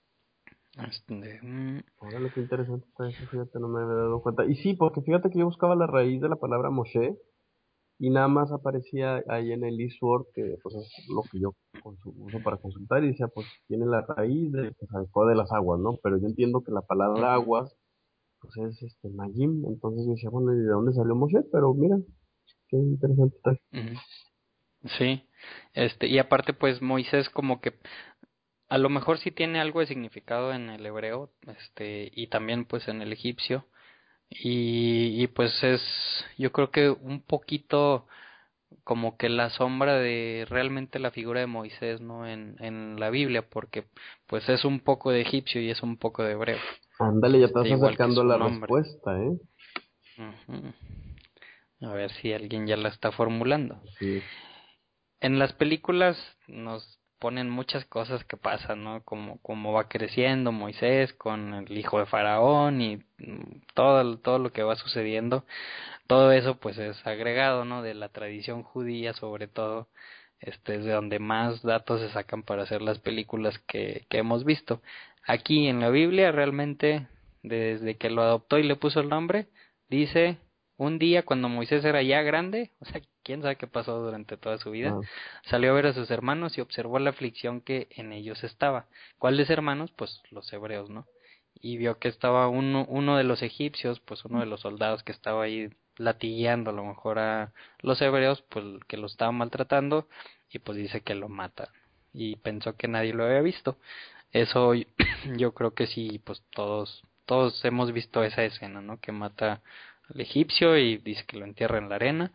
Este, mm, órale, qué interesante está eso, fíjate, no me había dado cuenta. Y sí, porque fíjate que yo buscaba la raíz de la palabra Moshe y nada más aparecía ahí en el eSword, que pues es lo que yo consu- uso para consultar, y decía, pues tiene la raíz de que sacó de las aguas, ¿no? Pero yo entiendo que la palabra ujú, aguas, pues es este Mayim, entonces yo decía, bueno, ¿y de dónde salió Moshe? Pero mira, qué interesante está. ujú. Sí, este, y aparte pues Moisés como que a lo mejor sí tiene algo de significado en el hebreo, este, y también pues en el egipcio, y, y pues es, yo creo que un poquito como que la sombra de realmente la figura de Moisés, ¿no? En, en la Biblia, porque pues es un poco de egipcio y es un poco de hebreo, Ándale, ya te este, vas igual que acercando a su la nombre. respuesta, ¿eh? Ujú. A ver si alguien ya la está formulando. Así es. En las películas nos ponen muchas cosas que pasan, ¿no? Como, como va creciendo Moisés con el hijo de Faraón y mm, todo, todo lo que va sucediendo. Todo eso pues es agregado, ¿no? De la tradición judía sobre todo. Este es de donde más datos se sacan para hacer las películas que, que hemos visto. Aquí en la Biblia realmente, desde que lo adoptó y le puso el nombre, dice un día cuando Moisés era ya grande, o sea, quién sabe qué pasó durante toda su vida, Ah, salió a ver a sus hermanos y observó la aflicción que en ellos estaba. ¿Cuáles hermanos? Pues los hebreos, ¿no? Y vio que estaba uno, uno de los egipcios, pues uno de los soldados que estaba ahí latigueando a lo mejor a los hebreos, pues que lo estaba maltratando y pues dice que lo mata y pensó que nadie lo había visto. Eso yo creo que sí, pues todos todos hemos visto esa escena, ¿no? Que mata al egipcio y dice que lo entierra en la arena.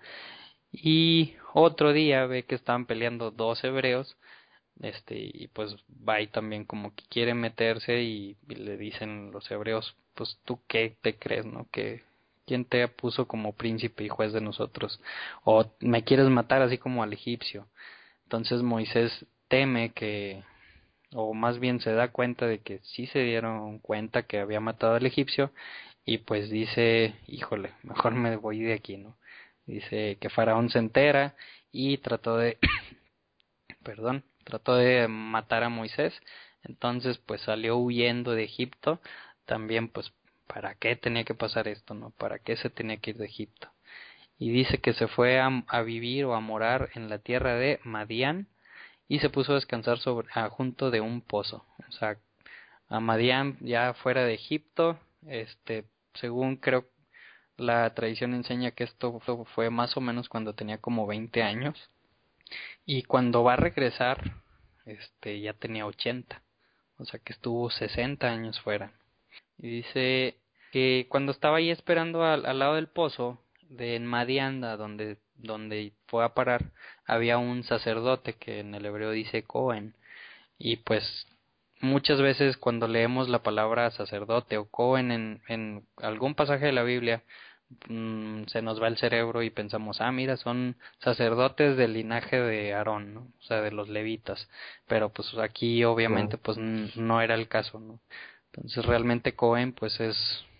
Y otro día ve que estaban peleando dos hebreos, este, y pues va y también como que quiere meterse y, y le dicen los hebreos, pues tú qué te crees, ¿no? Que quién te puso como príncipe y juez de nosotros, o me quieres matar así como al egipcio. Entonces Moisés teme que, o más bien se da cuenta de que sí se dieron cuenta que había matado al egipcio y pues dice, híjole, mejor me voy de aquí, ¿no? Dice que Faraón se entera y trató de, perdón, trató de matar a Moisés, entonces pues salió huyendo de Egipto, también pues para qué tenía que pasar esto, ¿no? ¿Para qué se tenía que ir de Egipto? Y dice que se fue a, a vivir o a morar en la tierra de Madián y se puso a descansar sobre, a, junto de un pozo. O sea, a Madián ya fuera de Egipto, este, según creo la tradición enseña que esto fue más o menos cuando tenía como veinte años y cuando va a regresar, este, ya tenía ochenta, o sea que estuvo sesenta años fuera. Y dice que cuando estaba ahí esperando al, al lado del pozo de Madianda, donde, donde fue a parar, había un sacerdote que en el hebreo dice Cohen. Y pues muchas veces cuando leemos la palabra sacerdote o Cohen en, en algún pasaje de la Biblia, mmm, se nos va el cerebro y pensamos, ah, mira, son sacerdotes del linaje de Aarón, ¿no? O sea, de los levitas. Pero pues aquí obviamente claro. pues no era el caso, ¿no? Entonces realmente Cohen pues es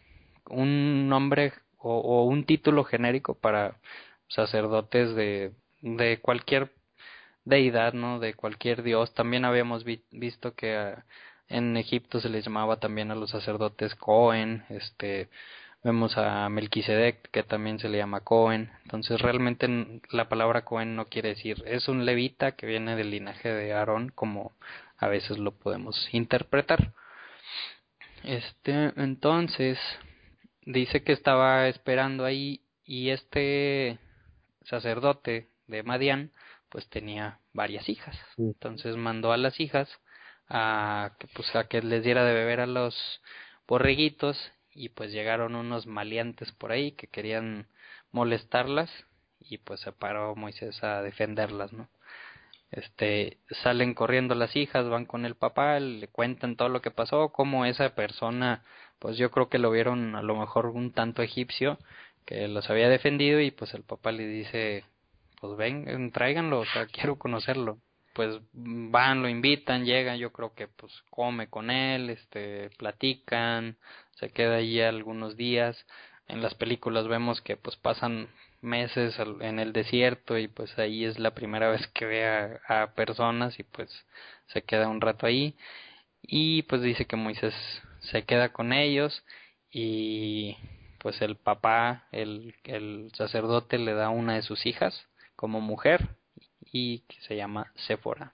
un nombre o, o un título genérico para sacerdotes de, de cualquier deidad, ¿no? De cualquier dios. También habíamos vi visto que uh, en Egipto se les llamaba también a los sacerdotes Cohen, este, vemos a Melquisedec que también se le llama Cohen. Entonces realmente la palabra Cohen no quiere decir, es un levita que viene del linaje de Aarón, como a veces lo podemos interpretar. Este, entonces, dice que estaba esperando ahí y este sacerdote de Madián pues tenía varias hijas. Sí. Entonces mandó a las hijas a que pues a que les diera de beber a los borreguitos y pues llegaron unos maleantes por ahí que querían molestarlas y pues se paró Moisés a defenderlas, ¿no? Este, salen corriendo las hijas, van con el papá, le cuentan todo lo que pasó, cómo esa persona, pues yo creo que lo vieron a lo mejor un tanto egipcio, que los había defendido y pues el papá le dice, pues ven, tráiganlo, o sea, quiero conocerlo. Pues van, lo invitan, llegan, yo creo que pues come con él, este, platican, se queda allí algunos días. En las películas vemos que pues pasan meses en el desierto y pues ahí es la primera vez que ve a, a personas y pues se queda un rato ahí y pues dice que Moisés se queda con ellos y pues el papá, el, el sacerdote le da una de sus hijas como mujer y que se llama Séfora.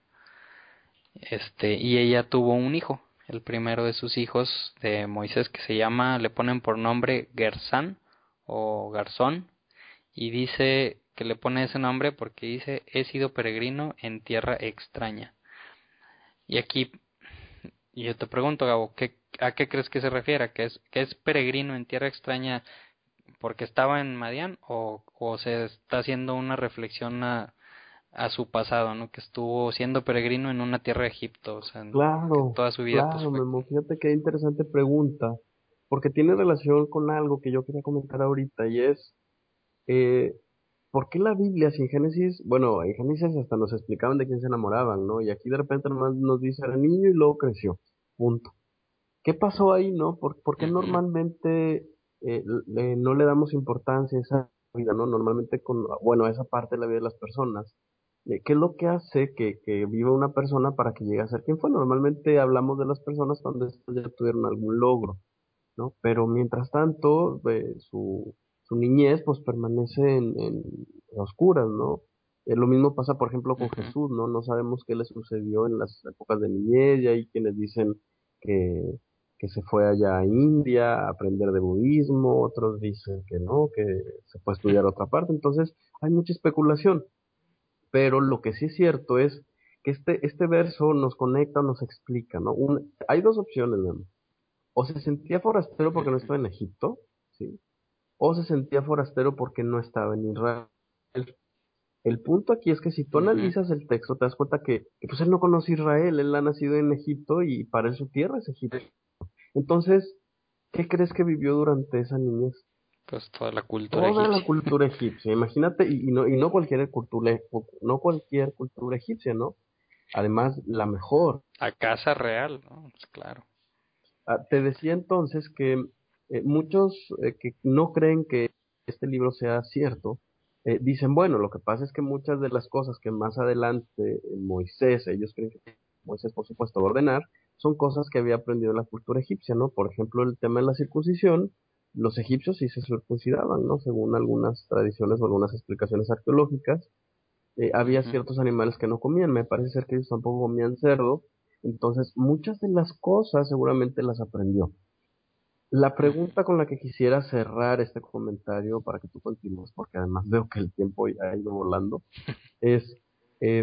Este, y ella tuvo un hijo, el primero de sus hijos de Moisés que se llama, le ponen por nombre Gersán o Garzón y dice que le pone ese nombre porque dice he sido peregrino en tierra extraña. Y aquí yo te pregunto, Gabo, ¿qué, ¿a qué crees que se refiere? ¿Que es, que es peregrino en tierra extraña porque estaba en Madián o, o se está haciendo una reflexión a, a su pasado, ¿no? Que estuvo siendo peregrino en una tierra de Egipto, o sea, que Claro, toda su vida pues claro, fue. Memo, fíjate qué interesante pregunta, porque tiene relación con algo que yo quería comentar ahorita y es, eh, ¿por qué la Biblia, si en Génesis, bueno, en Génesis hasta nos explicaban de quién se enamoraban, ¿no? Y aquí de repente nomás nos dice, era niño y luego creció, punto. ¿Qué pasó ahí, no? ¿Por, por qué Ujú, normalmente eh, le- no le damos importancia a esa vida, ¿no? Normalmente con, bueno, a esa parte de la vida de las personas. Eh, ¿qué es lo que hace que, que viva una persona para que llegue a ser quien fue? Normalmente hablamos de las personas cuando estas ya tuvieron algún logro, ¿no? Pero mientras tanto, eh, su, su niñez pues permanece en, en oscuras, ¿no? Eh, lo mismo pasa, por ejemplo, con ujú. Jesús, ¿no? No sabemos qué le sucedió en las épocas de niñez, y hay quienes dicen que, que se fue allá a India a aprender de budismo, otros dicen que no, que se fue a estudiar a otra parte, entonces hay mucha especulación, pero lo que sí es cierto es que este, este verso nos conecta, nos explica, ¿no? Un- hay dos opciones, ¿no? O se sentía forastero porque no estaba en Egipto, ¿sí? O se sentía forastero porque no estaba en Israel. El punto aquí es que si tú Ujú. analizas el texto, te das cuenta que, que, pues él no conoce Israel, él ha nacido en Egipto y para él su tierra es Egipto. Entonces, ¿qué crees que vivió durante esa niñez? Pues toda la cultura Toda la egipcia. cultura egipcia, imagínate, y, y no, y no cualquier cultura, no cualquier cultura egipcia, ¿no? Además, la mejor. A casa real, ¿no? Pues claro. Ah, te decía entonces que eh, muchos eh, que no creen que este libro sea cierto, eh, dicen, bueno, lo que pasa es que muchas de las cosas que más adelante eh, Moisés, ellos creen que Moisés por supuesto va a ordenar, son cosas que había aprendido en la cultura egipcia, ¿no? Por ejemplo, el tema de la circuncisión, los egipcios sí se circuncidaban, ¿no? Según algunas tradiciones o algunas explicaciones arqueológicas, eh, había Ujú. ciertos animales que no comían, me parece ser que ellos tampoco comían cerdo, entonces muchas de las cosas seguramente las aprendió. La Ujú. pregunta con la que quisiera cerrar este comentario para que tú continúes, porque además veo que el tiempo ya ha ido volando, es, eh,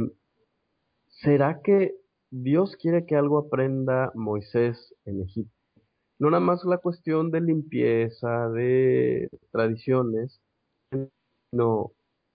¿será que Dios quiere que algo aprenda Moisés en Egipto? No nada más la cuestión de limpieza, de tradiciones, no,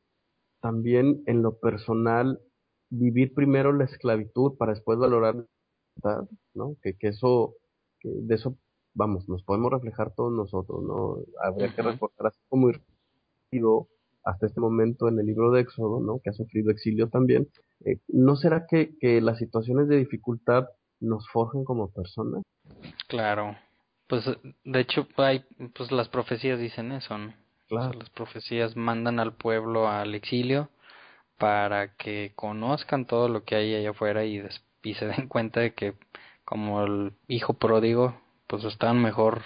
también en lo personal, vivir primero la esclavitud para después valorar la libertad, ¿no? Que, que eso, que de eso, vamos, nos podemos reflejar todos nosotros, ¿no? Habría que Ujú. recordar, así como Israel hasta este momento en el libro de Éxodo, ¿no? Que ha sufrido exilio también. Eh, ¿no será que, que las situaciones de dificultad nos forjan como personas? Claro. Pues de hecho hay, pues las profecías dicen eso, ¿no? O sea, Claro. las profecías mandan al pueblo al exilio para que conozcan todo lo que hay allá afuera y, des- y se den cuenta de que como el hijo pródigo, pues estaban mejor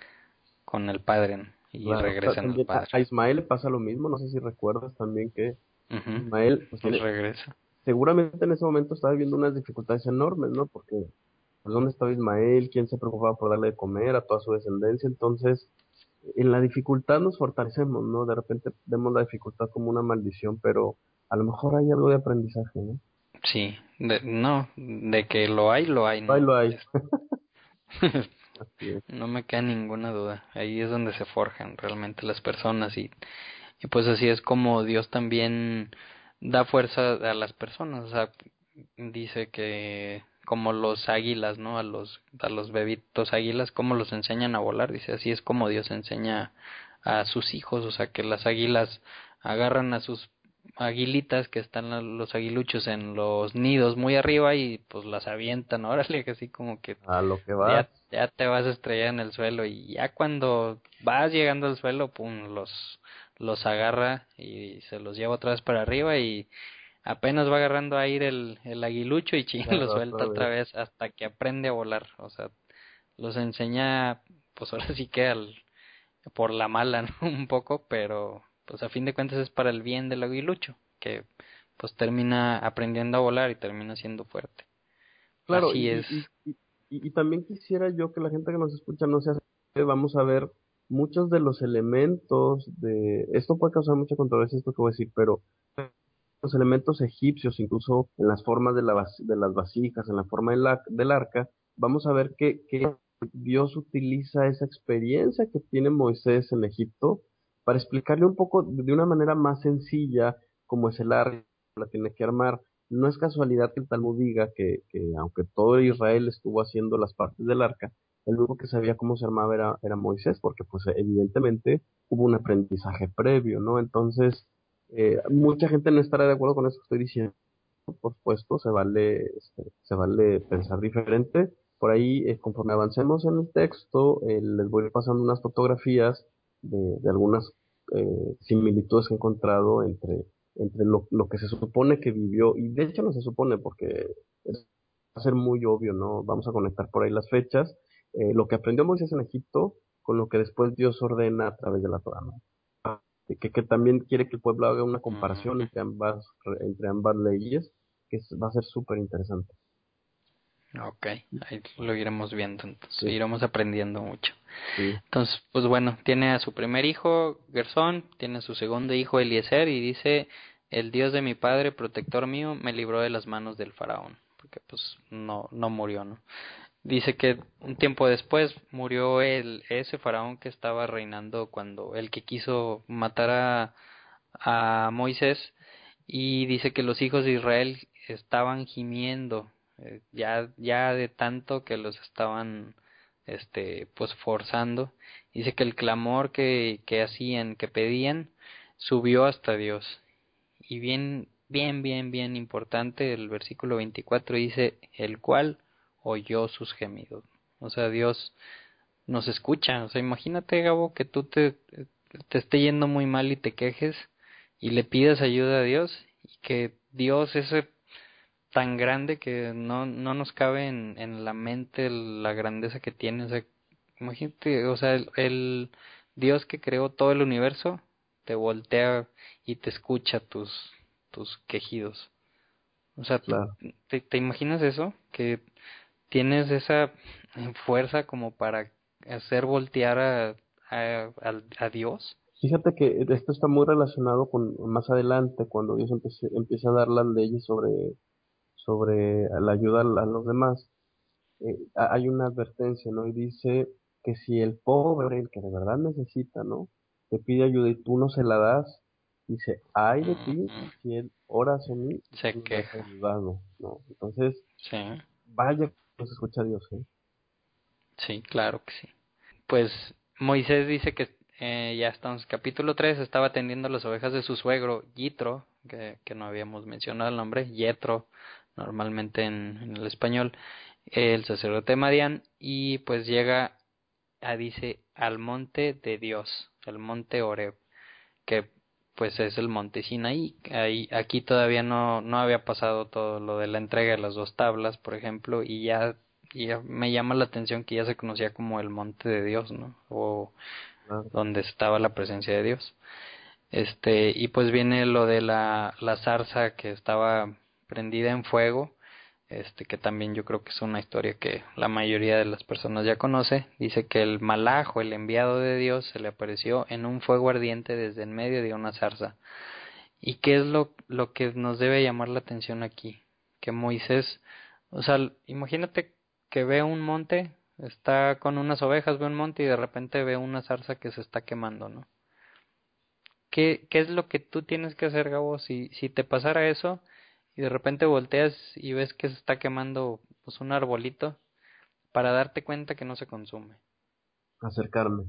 con el padre, ¿no? Y Claro, Ta- regresan al también a, padre. a Ismael le pasa lo mismo, no sé si recuerdas también que Ujú. Ismael pues Pues tiene, regresa. seguramente en ese momento estaba viviendo unas dificultades enormes, ¿no? Porque, pues, ¿dónde estaba Ismael? ¿Quién se preocupaba por darle de comer a toda su descendencia? Entonces, en la dificultad nos fortalecemos, ¿no? De repente vemos la dificultad como una maldición, pero a lo mejor hay algo de aprendizaje, ¿no? Sí, de, no, de que lo hay, lo hay, Ahí ¿no? lo hay. Es- Así es. no me queda ninguna duda. Ahí es donde se forjan realmente las personas y, y pues así es como Dios también da fuerza a las personas. O sea, dice que como los águilas, ¿no? A los, a los bebitos águilas, cómo los enseñan a volar. Dice, así es como Dios enseña a sus hijos. O sea, que las águilas agarran a sus aguilitas que están la- los aguiluchos en los nidos muy arriba y pues las avientan, órale, que así como que A lo que vas. ya, ya te vas a estrellar en el suelo y ya cuando vas llegando al suelo, pum, los, los agarra y se los lleva otra vez para arriba y apenas va agarrando aire el, el aguilucho y ching, lo Agarra suelta otra otra vez. vez hasta que aprende a volar. O sea, los enseña, pues ahora sí que al, por la mala, ¿no? Un poco, pero pues a fin de cuentas es para el bien del aguilucho, que pues termina aprendiendo a volar y termina siendo fuerte. Claro, y, Así es. y, y, y, y- y también quisiera yo que la gente que nos escucha no sea, vamos a ver muchos de los elementos de, esto puede causar mucha controversia esto que voy a decir, pero los elementos egipcios, incluso en las formas de, la, vas- de las vasijas, en la forma del, ar- del arca, vamos a ver que, que Dios utiliza esa experiencia que tiene Moisés en Egipto para explicarle un poco de una manera más sencilla cómo es el arca, la tiene que armar. No es casualidad que el Talmud diga que, que aunque todo Israel estuvo haciendo las partes del arca, el único que sabía cómo se armaba era, era Moisés, porque pues evidentemente hubo un aprendizaje previo, ¿no? Entonces, Eh, mucha gente no estará de acuerdo con eso que estoy diciendo, por supuesto, se vale, este, se vale pensar diferente. Por ahí, eh, conforme avancemos en el texto, eh, les voy a ir pasando unas fotografías de, de algunas eh, similitudes que he encontrado entre, entre lo, lo que se supone que vivió, y de hecho no se supone porque es, va a ser muy obvio, ¿no? Vamos a conectar por ahí las fechas, eh, lo que aprendió Moisés en Egipto con lo que después Dios ordena a través de la Torá, ¿no? Que, que también quiere que el pueblo haga una comparación Ujú. entre ambas, entre ambas leyes, que es- va a ser súper interesante. Ok, ahí lo iremos viendo, entonces Sí, iremos aprendiendo mucho. sí. Entonces, pues bueno, tiene a su primer hijo, Gersón, tiene a su segundo hijo, Eliezer, y dice, el Dios de mi padre, protector mío, me libró de las manos del faraón, porque pues no, no murió, ¿no? Dice que un tiempo después murió el, ese faraón que estaba reinando cuando el que quiso matar a, a Moisés, y dice que los hijos de Israel estaban gimiendo, eh, ya, ya de tanto que los estaban este pues forzando. Dice que el clamor que, que hacían, que pedían, subió hasta Dios. Y bien, bien, bien, bien importante, el versículo veinticuatro dice, el cual oyó sus gemidos. O sea, Dios nos escucha. O sea, imagínate, Gabo, que tú te, te esté yendo muy mal y te quejes y le pidas ayuda a Dios, y que Dios ese tan grande que no, no nos cabe en, en la mente la grandeza que tiene. O sea, imagínate, o sea, el, el Dios que creó todo el universo te voltea y te escucha tus, tus quejidos. O sea, Claro. ¿te, te imaginas eso? Que tienes esa fuerza como para hacer voltear a, a, a- a Dios. Fíjate que esto está muy relacionado con más adelante, cuando Dios empiece- empieza a dar las leyes sobre, sobre la ayuda a, a los demás. Eh, ha- hay una advertencia, ¿no? Y dice que si el pobre, el que de verdad necesita, ¿no? Te pide ayuda y tú no se la das, dice, ay de ti Ujú. si él ora hacia mí Se y no me has queja. ayudado, ¿no? Entonces, Sí, vaya que no se escucha a Dios, ¿eh? sí, claro que sí. Pues Moisés dice que eh, ya estamos, capítulo tres, estaba atendiendo las ovejas de su suegro, Yitro, que, que no habíamos mencionado el nombre, Yetro, normalmente en, en el español, el sacerdote Madián, y pues llega a, dice, al monte de Dios, el monte Oreb, que pues es el monte Sinaí. Ahí, aquí todavía no, no había pasado todo lo de la entrega de las dos tablas, por ejemplo, y ya, y ya me llama la atención que ya se conocía como el monte de Dios, ¿no? O Claro. donde estaba la presencia de Dios. Este, y pues viene lo de la, la zarza que estaba prendida en fuego, este, que también yo creo que es una historia que la mayoría de las personas ya conoce. Dice que el malajo, el enviado de Dios, se le apareció en un fuego ardiente desde en medio de una zarza. ¿Y qué es lo, lo que nos debe llamar la atención aquí? Que Moisés, o sea, imagínate que ve un monte, está con unas ovejas, ve un monte y de repente ve una zarza que se está quemando, ¿no? ¿Qué, qué es lo que tú tienes que hacer, Gabo, si, si te pasara eso y de repente volteas y ves que se está quemando pues un arbolito para darte cuenta que no se consume? Acercarme,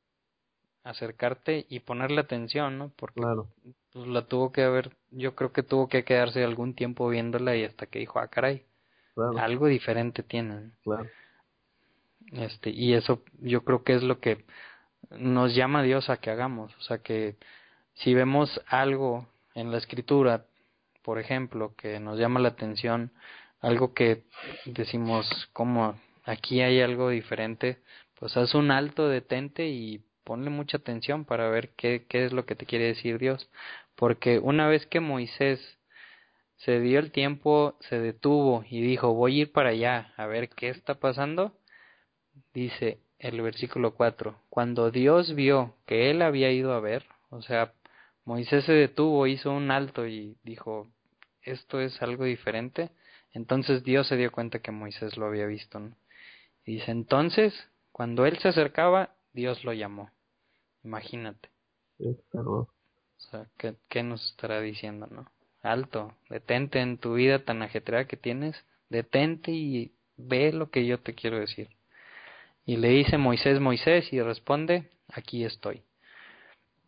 Acercarte y ponerle atención, ¿no? Porque claro, pues la tuvo que haber, yo creo que tuvo que quedarse algún tiempo viéndola y hasta que dijo, ah, caray, claro, algo diferente tienen. claro. Este, y eso yo creo que es lo que nos llama Dios a que hagamos. O sea que si vemos algo en la escritura, por ejemplo, que nos llama la atención, algo que decimos como aquí hay algo diferente, pues haz un alto, detente y ponle mucha atención para ver qué, qué es lo que te quiere decir Dios. Porque una vez que Moisés se dio el tiempo, se detuvo y dijo, voy a ir para allá a ver qué está pasando, dice el versículo cuatro, cuando Dios vio que él había ido a ver, o sea, Moisés se detuvo, hizo un alto y dijo, esto es algo diferente, entonces Dios se dio cuenta que Moisés lo había visto, ¿no? Y dice, entonces, cuando él se acercaba, Dios lo llamó, imagínate, Sí, claro. o sea, ¿qué, qué nos estará diciendo, no? Alto, detente en tu vida tan ajetreada que tienes, detente y ve lo que yo te quiero decir. Y le dice Moisés, Moisés, y responde, aquí estoy.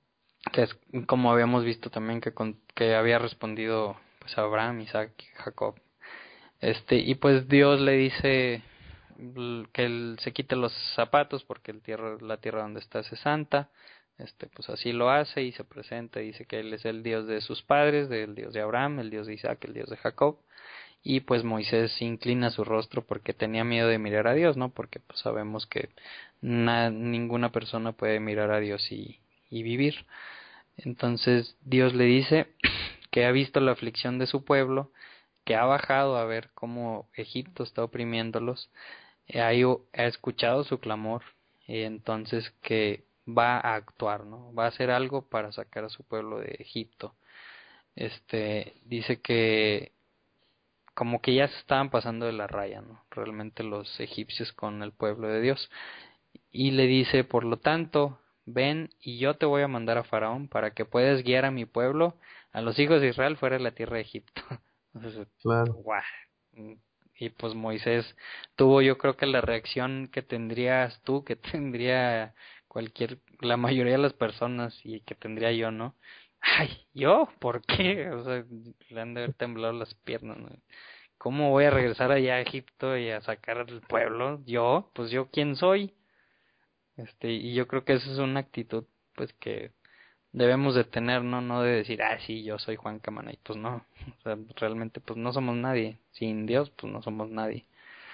que es como habíamos visto también que, con, que había respondido pues Abraham, Isaac y Jacob. Este, y pues Dios le dice que él se quite los zapatos porque el tierra, la tierra donde está es santa. Este, pues así lo hace y se presenta y dice que él es el Dios de sus padres, del Dios de Abraham, el Dios de Isaac, el Dios de Jacob. Y pues Moisés inclina su rostro porque tenía miedo de mirar a Dios, ¿no? Porque pues sabemos que na, ninguna persona puede mirar a Dios y, y vivir. Entonces Dios le dice que ha visto la aflicción de su pueblo, que ha bajado a ver cómo Egipto está oprimiéndolos, ha, ha escuchado su clamor, y entonces que va a actuar, ¿no? Va a hacer algo para sacar a su pueblo de Egipto. Este dice que como que ya se estaban pasando de la raya, ¿no? Realmente los egipcios con el pueblo de Dios. Y le dice, por lo tanto, ven y yo te voy a mandar a Faraón para que puedas guiar a mi pueblo, a los hijos de Israel, fuera de la tierra de Egipto. Entonces, Claro. guau. Y pues Moisés tuvo, yo creo que la reacción que tendrías tú, que tendría cualquier, la mayoría de las personas y que tendría yo, ¿no? Ay, ¿yo? ¿Por qué? O sea, le han de haber temblado las piernas, ¿no? ¿Cómo voy a regresar allá a Egipto y a sacar al pueblo? ¿Yo? Pues yo, ¿quién soy? Este, y yo creo que esa es una actitud, pues, que debemos de tener, ¿no? No de decir, ah, sí, yo soy Juan Camana, y pues no. O sea, realmente, pues no somos nadie. Sin Dios, pues no somos nadie.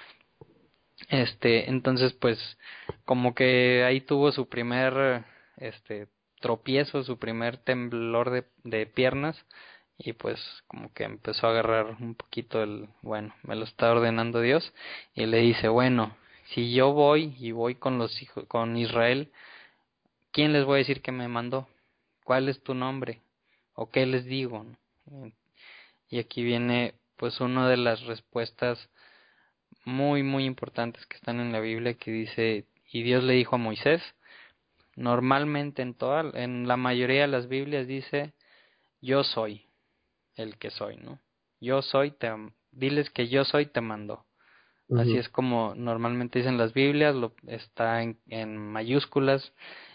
Este, entonces, pues, como que ahí tuvo su primer, este, tropiezo, su primer temblor de, de piernas, y pues como que empezó a agarrar un poquito el, bueno, me lo está ordenando Dios, y le dice, bueno, si yo voy y voy con los hijos, con Israel, ¿quién les voy a decir que me mandó? ¿Cuál es tu nombre? ¿O qué les digo? Y aquí viene, pues, una de las respuestas muy, muy importantes que están en la Biblia, que dice, y Dios le dijo a Moisés, normalmente en toda, en la mayoría de las Biblias dice, yo soy el que soy, ¿no? Yo soy, te, diles que yo soy, te mandó. Así Ujú. es como normalmente dicen las Biblias, lo, está en, en mayúsculas,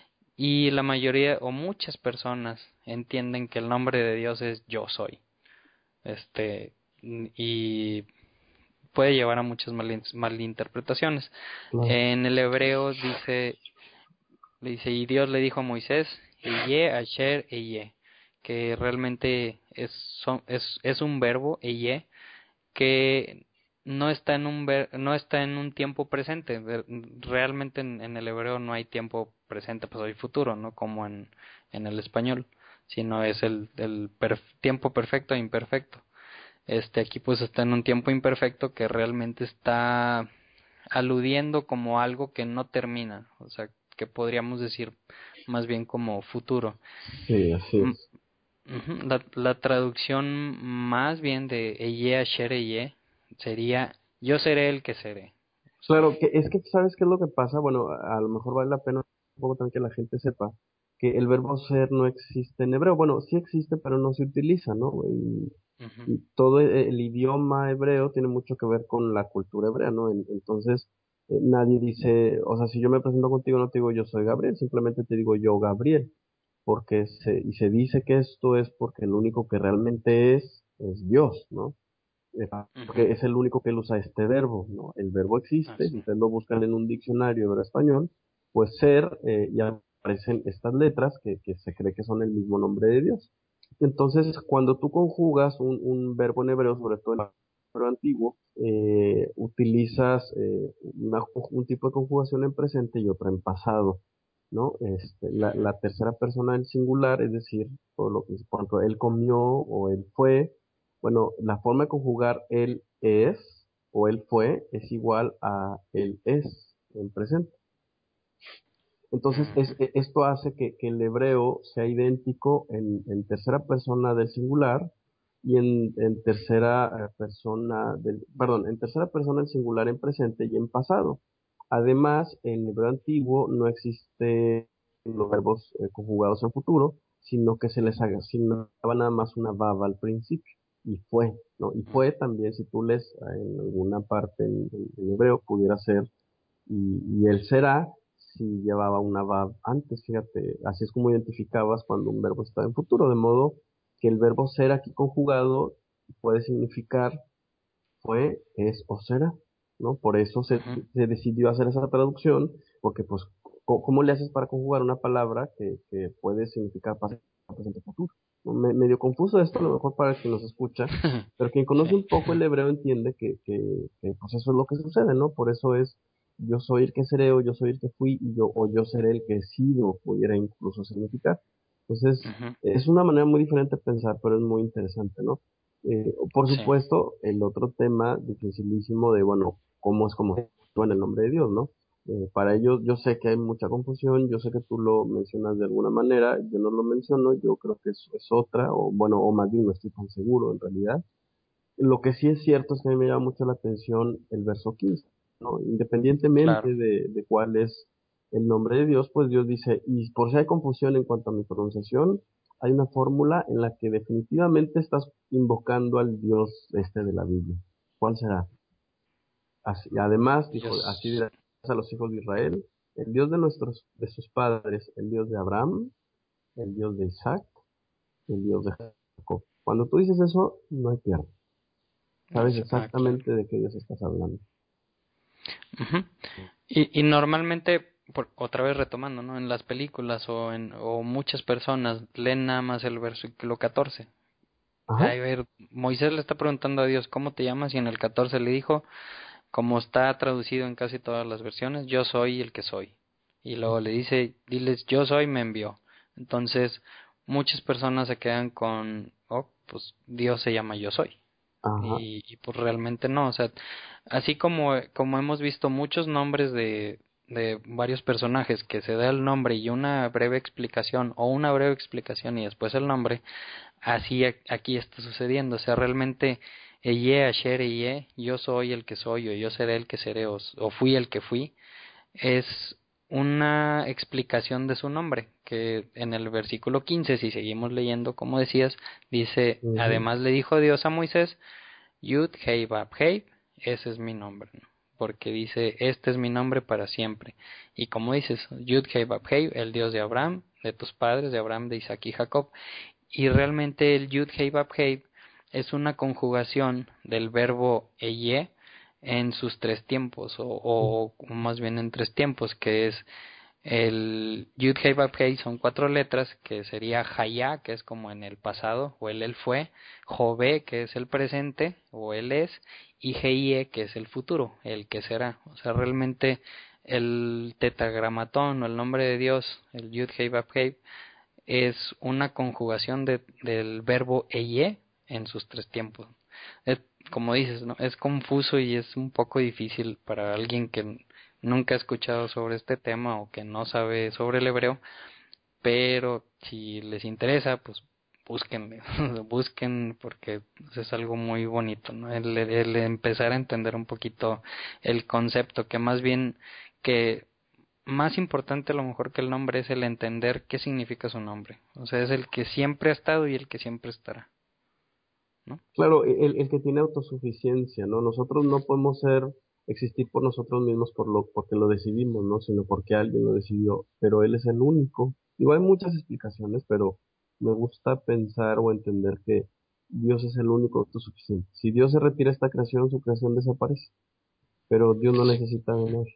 y la mayoría o muchas personas entienden que el nombre de Dios es yo soy. Este, y puede llevar a muchas malin- malinterpretaciones. Claro. En el hebreo dice, le dice, y Dios le dijo a Moisés, Eye, Asher, Eye, que realmente es, son, es, es un verbo, Eye, que no está en un ver, no está en un tiempo presente. Ver- Realmente en, en el hebreo no hay tiempo presente, pasado y futuro, no como en, en el español, sino es el, el perf- tiempo perfecto e imperfecto. Este aquí pues está en un tiempo imperfecto que realmente está aludiendo como algo que no termina, o sea, que podríamos decir más bien como futuro. Sí, así Mm, es. ujú, La, la traducción más bien de Eye Asher Eye sería yo seré el que seré. O sea, Claro, que es que sabes qué es lo que pasa, bueno, a, a lo mejor vale la pena un poco también que la gente sepa que el verbo ser no existe en hebreo. Bueno, sí existe, pero no se utiliza, ¿no? Y, ujú, y todo e- el idioma hebreo tiene mucho que ver con la cultura hebrea, ¿no? En- entonces, eh, nadie dice, o sea, si yo me presento contigo, no te digo yo soy Gabriel, simplemente te digo yo Gabriel, porque se, y se dice que esto es porque el único que realmente es, es Dios, ¿no? Eh, ujú, Porque es el único que él usa este verbo, ¿no? El verbo existe, si así, ustedes lo buscan en un diccionario hebreo español, pues ser, eh, y aparecen estas letras que, que se cree que son el mismo nombre de Dios. Entonces, cuando tú conjugas un, un verbo en hebreo, sobre todo en el hebreo antiguo, eh, utilizas eh, una- un tipo de conjugación en presente y otra en pasado, ¿no? Este, la, ujú, la tercera persona en singular, es decir, por lo que, cuando él comió o él fue, bueno, la forma de conjugar él es o él fue es igual a él es en presente. Entonces, es- ujú, e- esto hace que, que el hebreo sea idéntico en, en tercera persona del singular y en, en tercera eh, persona del, perdón, en tercera persona el singular en presente y en pasado. Además, en hebreo antiguo no existen los verbos eh, conjugados en futuro, sino que se les asignaba nada más una baba al principio y fue, ¿no? Y ujú, fue también, si tú lees eh, en alguna parte en, en- en hebreo, pudiera ser y, y él será, si llevaba una vav antes, fíjate, así es como identificabas cuando un verbo está en futuro, de modo que el verbo ser aquí conjugado puede significar fue, es o será, ¿no? Por eso se, Ujú. se decidió hacer esa traducción, porque pues, co- ¿cómo le haces para conjugar una palabra que, que puede significar pasado, presente, futuro? ¿No? Me- medio confuso esto, a lo mejor para quien nos escucha, pero quien conoce Sí, un poco el hebreo entiende que, que, que, pues eso es lo que sucede, ¿no? Por eso es yo soy el que seré o yo soy el que fui y yo o yo seré el que he sido, pudiera incluso significar. Entonces, ujú, es una manera muy diferente de pensar, pero es muy interesante, ¿no? Eh, por sí, supuesto, el otro tema dificilísimo de, bueno, cómo es como en el nombre de Dios, ¿no? Eh, para ellos, yo sé que hay mucha confusión, yo sé que tú lo mencionas de alguna manera, yo no lo menciono, yo creo que es, es otra, o bueno, o más bien no estoy tan seguro en realidad. Lo que sí es cierto es que a mí me llama mucho la atención el verso quince, ¿no? Independientemente claro. de, de cuál es el nombre de Dios, pues Dios dice, y por si hay confusión en cuanto a mi pronunciación, hay una fórmula en la que definitivamente estás invocando al Dios este de la Biblia. ¿Cuál será? Así, además, dijo, así Dios, dirás a los hijos de Israel, el Dios de nuestros, de sus padres, el Dios de Abraham, el Dios de Isaac, el Dios de Jacob. Cuando tú dices eso, no hay pierde. Sabes es- ah, claro. exactamente de qué Dios estás hablando. Ujú. Y, y normalmente, por, otra vez retomando, ¿no? En las películas o en o muchas personas leen nada más el versículo catorce. Ajá. A ver, Moisés le está preguntando a Dios, ¿cómo te llamas? Y en el catorce le dijo, como está traducido en casi todas las versiones, yo soy el que soy. Y luego le dice, diles, yo soy, me envió. Entonces, muchas personas se quedan con, oh, pues Dios se llama yo soy. Ajá. Y, y pues realmente no, o sea, así como, como hemos visto muchos nombres de, de varios personajes que se da el nombre y una breve explicación o una breve explicación y después el nombre, así a- aquí está sucediendo, o sea, realmente Eye, Asher, Eye, yo soy el que soy o yo seré el que seré o, o fui el que fui, es una explicación de su nombre, que en el versículo quince, si seguimos leyendo, como decías, dice, Ujú. además le dijo Dios a Moisés, Yud Hei Bab Hei, ese es mi nombre, ¿no? Porque dice, este es mi nombre para siempre. Y como dices, Yud Hei Bab Hei, el Dios de Abraham, de tus padres, de Abraham, de Isaac y Jacob. Y realmente el Yud Hei Bab Hei es una conjugación del verbo eye en sus tres tiempos, o, o más bien en tres tiempos, que es el Yud Hei Vav Hei son cuatro letras, que sería Haya, que es como en el pasado, o el él fue, Jove, que es el presente, o él es, y Heye, que es el futuro, el que será. O sea, realmente el tetragramatón o el nombre de Dios, el Yud Hei Vav Hei, es una conjugación de, del verbo Eye en sus tres tiempos. Es, como dices, ¿no? Es confuso y es un poco difícil para alguien que nunca ha escuchado sobre este tema o que no sabe sobre el hebreo, pero si les interesa, pues búsquenle, busquen porque es algo muy bonito, ¿no? El, el empezar a entender un poquito el concepto, que más bien que más importante a lo mejor que el nombre es el entender qué significa su nombre. O sea, es el que siempre ha estado y el que siempre estará, ¿no? Claro, e, el, el que tiene autosuficiencia, ¿no? Nosotros no podemos ser, existir por nosotros mismos por lo, porque lo decidimos, ¿no? Sino porque alguien lo decidió, pero él es el único. Digo, hay muchas explicaciones, pero me gusta pensar o entender que Dios es el único autosuficiente. Si Dios se retira de esta creación, su creación desaparece, pero Dios no Sí. necesita de nadie.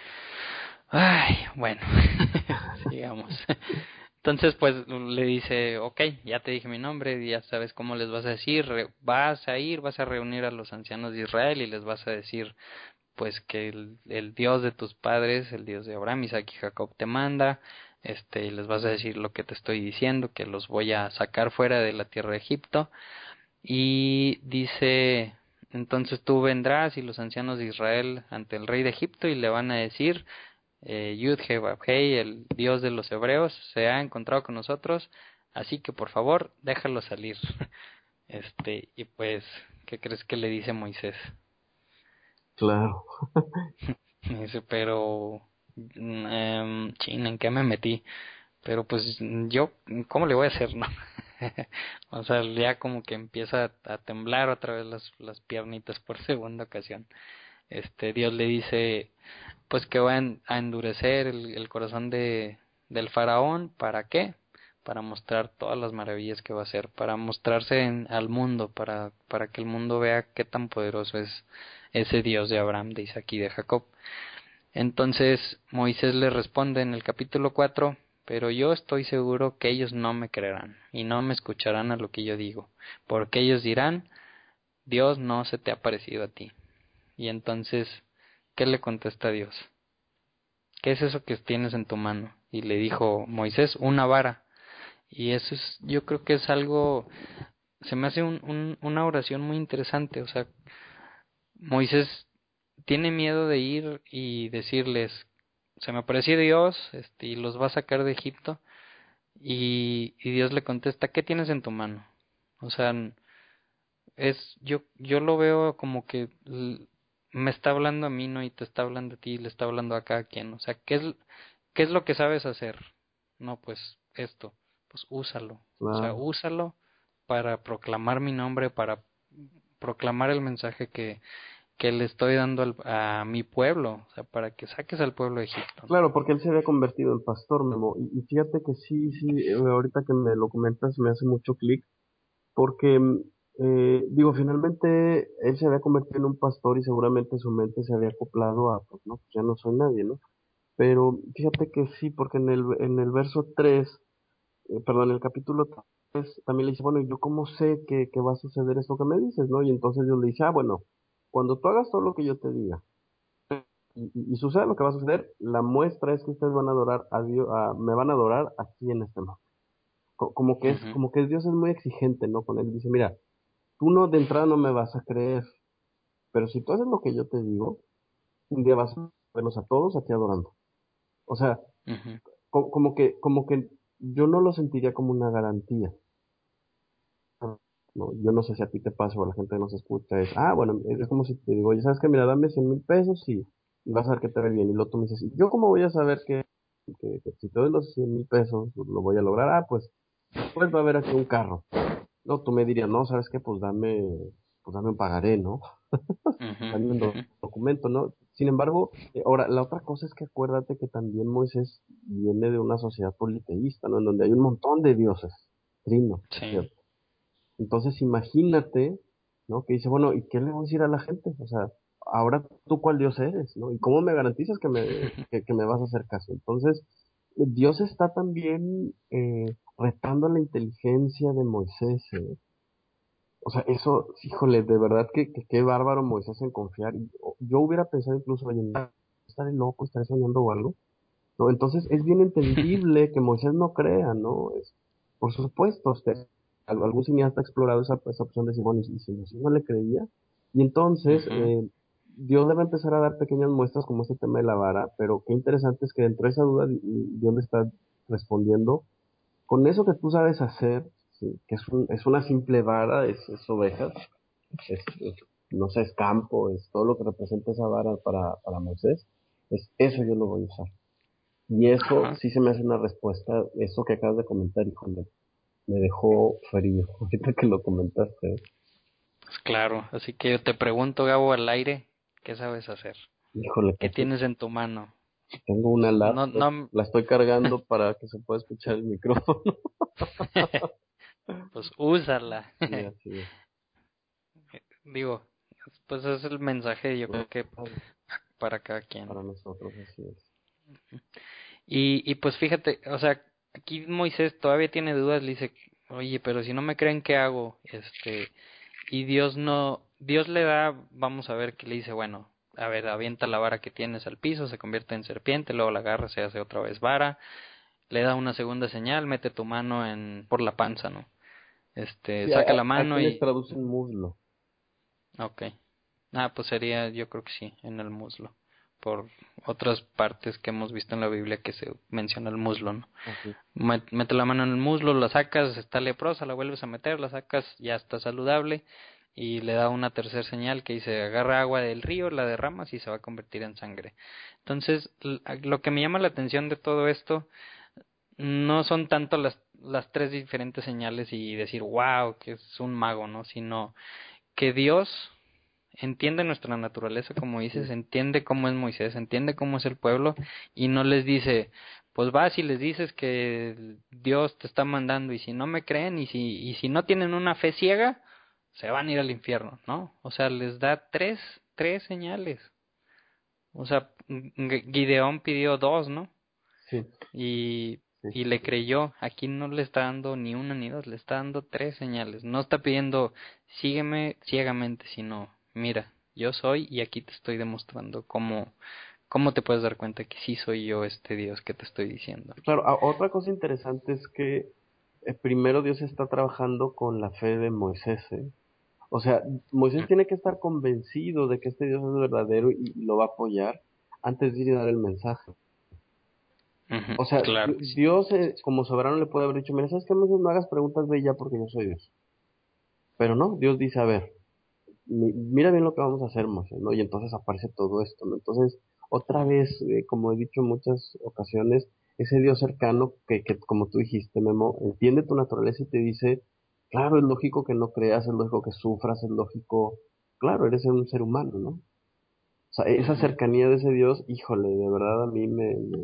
Ay, bueno, sigamos. Entonces, pues le dice, ok, ya te dije mi nombre, ya sabes cómo les vas a decir, re- vas a ir, vas a reunir a los ancianos de Israel y les vas a decir, pues que el, el Dios de tus padres, el Dios de Abraham, Isaac y Jacob te manda, este, y les vas a decir lo que te estoy diciendo, que los voy a sacar fuera de la tierra de Egipto. Y dice, entonces tú vendrás y los ancianos de Israel ante el rey de Egipto y le van a decir, eh, Yud He Vav Hei, el Dios de los hebreos, se ha encontrado con nosotros, así que por favor déjalo salir. Este, y pues, ¿qué crees que le dice Moisés? Claro. Dice, pero, mm, em, chin, ¿en qué me metí? Pero pues yo, ¿cómo le voy a hacer, no? O sea, ya como que empieza a, a temblar otra vez las, las piernitas por segunda ocasión. este Dios le dice pues que va a, en- a endurecer el, el corazón de del faraón. ¿Para qué? Para mostrar todas las maravillas que va a hacer, para mostrarse en- al mundo, para para que el mundo vea qué tan poderoso es ese Dios de Abraham, de Isaac y de Jacob. Entonces Moisés le responde en el capítulo cuatro: pero yo estoy seguro que ellos no me creerán y no me escucharán a lo que yo digo, porque ellos dirán: Dios no se te ha parecido a ti. Y entonces, ¿qué le contesta Dios? ¿Qué es eso que tienes en tu mano? Y le dijo Moisés: una vara. Y eso es, yo creo que es algo, se me hace un, un, una oración muy interesante. O sea, Moisés tiene miedo de ir y decirles: se me apareció Dios, este, y los va a sacar de Egipto. Y, y Dios le contesta: ¿qué tienes en tu mano? O sea, es, yo, yo lo veo como que l- me está hablando a mí, ¿no? Y te está hablando a ti, y le está hablando a cada quien. O sea, ¿qué es, qué es lo que sabes hacer? No, pues esto, pues úsalo. O sea, Claro. úsalo para proclamar mi nombre, para proclamar el mensaje que, que le estoy dando al, a mi pueblo, o sea, para que saques al pueblo de Egipto, ¿no? Claro, porque él se había convertido en pastor, Memo. Y, y fíjate que sí, sí, eh, ahorita que me lo comentas me hace mucho clic, porque, mm, eh, digo, finalmente él se había convertido en un pastor y seguramente su mente se había acoplado a, pues no, pues ya no soy nadie, ¿no? Pero fíjate que sí, porque en el, en el verso tres, eh, perdón, en el capítulo tres, también le dice, bueno, ¿y yo cómo sé que, que va a suceder esto que me dices, no? Y entonces Dios le dice, ah, bueno, cuando tú hagas todo lo que yo te diga, y, y, y sucede lo que va a suceder, la muestra es que ustedes van a adorar a Dios, a- me van a adorar aquí en este monte. Co- Como que es, Ujú, como que Dios es muy exigente, ¿no? Con él dice, mira, tú no de entrada no me vas a creer, pero si tú haces lo que yo te digo, un día vas a vernos a todos aquí adorando. O sea, ujú, co- como que, como que yo no lo sentiría como una garantía. No, yo no sé si a ti te pasa o a la gente que nos escucha, es, ah, bueno, es, es como si te digo, oye, ¿sabes qué? Mira, dame cien mil pesos y, y vas a ver que te ve bien. Y luego tú me dices, ¿y yo cómo voy a saber que, que, que si te doy los cien mil pesos lo voy a lograr? Ah, pues, pues va a haber aquí un carro. No, tú me dirías, no, ¿sabes qué? Pues dame, pues dame un pagaré, ¿no? ujú, Dame un ujú. do- documento, ¿no? Sin embargo, eh, ahora, la otra cosa es que acuérdate que también Moisés viene de una sociedad politeísta, ¿no? En donde hay un montón de dioses, trino, por Sí. cierto. Entonces imagínate, ¿no? Que dice, bueno, ¿y qué le voy a decir a la gente? O sea, ahora tú cuál Dios eres, ¿no? ¿Y cómo me garantizas que me, que, que me vas a hacer caso? Entonces, Dios está también eh, retando la inteligencia de Moisés, ¿eh? O sea, eso, híjole, de verdad que, que qué bárbaro Moisés en confiar. Y yo, yo hubiera pensado incluso, oye, no, estaré loco, estaré soñando o algo. ¿No? Entonces es bien entendible que Moisés no crea, ¿no? Es, por supuesto, usted, al- algún cineasta ha explorado esa, esa opción de decir, bueno, y si Moisés no le creía, y entonces Ujú, eh, Dios le va a empezar a dar pequeñas muestras como este tema de la vara, pero qué interesante es que dentro de esa duda Di- Dios le está respondiendo con eso que tú sabes hacer, sí, que es, un, es una simple vara, es, es ovejas, es, es- no sé, es campo, es todo lo que representa esa vara para, para Moisés, es eso yo lo voy a usar. Y eso ajá. sí se me hace una respuesta, eso que acabas de comentar, híjole, me dejó frío, ahorita que lo comentaste. ¿Eh? Pues claro, así que te pregunto, Gabo, al aire, ¿qué sabes hacer? Híjole, ¿Qué pues sí, tienes en tu mano? tengo una No, laptop, no, la estoy cargando para que se pueda escuchar el micrófono. pues úsala. Sí, así es. Digo, pues es el mensaje, yo creo que Claro, para cada quien, para ¿no? nosotros así es. Y, y pues fíjate, o sea, aquí Moisés todavía tiene dudas, le dice: oye, pero si no me creen, ¿qué hago? Este, y Dios no, Dios le da, vamos a ver, que le dice: bueno, a ver, avienta la vara que tienes al piso, se convierte en serpiente, luego la agarra, se hace otra vez vara, le da una segunda señal, mete tu mano en, por la panza, ¿no? Este, Sí, a- saca la a- aquí mano les y, traducen muslo. okay. Ah, pues sería, yo creo que sí, en el muslo, por otras partes que hemos visto en la Biblia que se menciona el muslo, ¿no? Así. Met- Mete la mano en el muslo, la sacas, está leprosa, la vuelves a meter, la sacas, ya está saludable, y le da una tercera señal que dice: agarra agua del río, la derramas y se va a convertir en sangre. Entonces, l- a- lo que me llama la atención de todo esto no son tanto las, las tres diferentes señales y decir: wow, que es un mago, ¿no? Sino que Dios entiende nuestra naturaleza, como dices, entiende cómo es Moisés, entiende cómo es el pueblo, y no les dice, pues vas y les dices que Dios te está mandando, y si no me creen, y si, y si no tienen una fe ciega, se van a ir al infierno, ¿no? O sea, les da tres, tres señales. O sea, G- Gideón pidió dos, ¿no? Sí, Y, sí, y sí, le sí. creyó. Aquí no le está dando ni una ni dos, le está dando tres señales. No está pidiendo sígueme ciegamente, sino mira, yo soy y aquí te estoy demostrando cómo, cómo te puedes dar cuenta que sí soy yo este Dios que te estoy diciendo. Claro, a- otra cosa interesante es que eh, primero Dios está trabajando con la fe de Moisés, ¿eh? O sea, Moisés tiene que estar convencido de que este Dios es verdadero y lo va a apoyar antes de ir a dar el mensaje. Ujú, O sea, claro, Di- sí. Dios eh, como soberano le puede haber dicho, mira, ¿sabes qué, Moisés? No hagas preguntas, ve ya porque yo soy Dios. Pero no, Dios dice, a ver, mi- mira bien lo que vamos a hacer, Moisés, ¿no? Y entonces aparece todo esto, ¿no? Entonces, otra vez, eh, como he dicho en muchas ocasiones, ese Dios cercano que, que, como tú dijiste, Memo, entiende tu naturaleza y te dice, claro, es lógico que no creas, es lógico que sufras, es lógico, claro, eres un ser humano, ¿no? O sea, esa Ujú, cercanía de ese Dios, híjole, de verdad a mí me, me,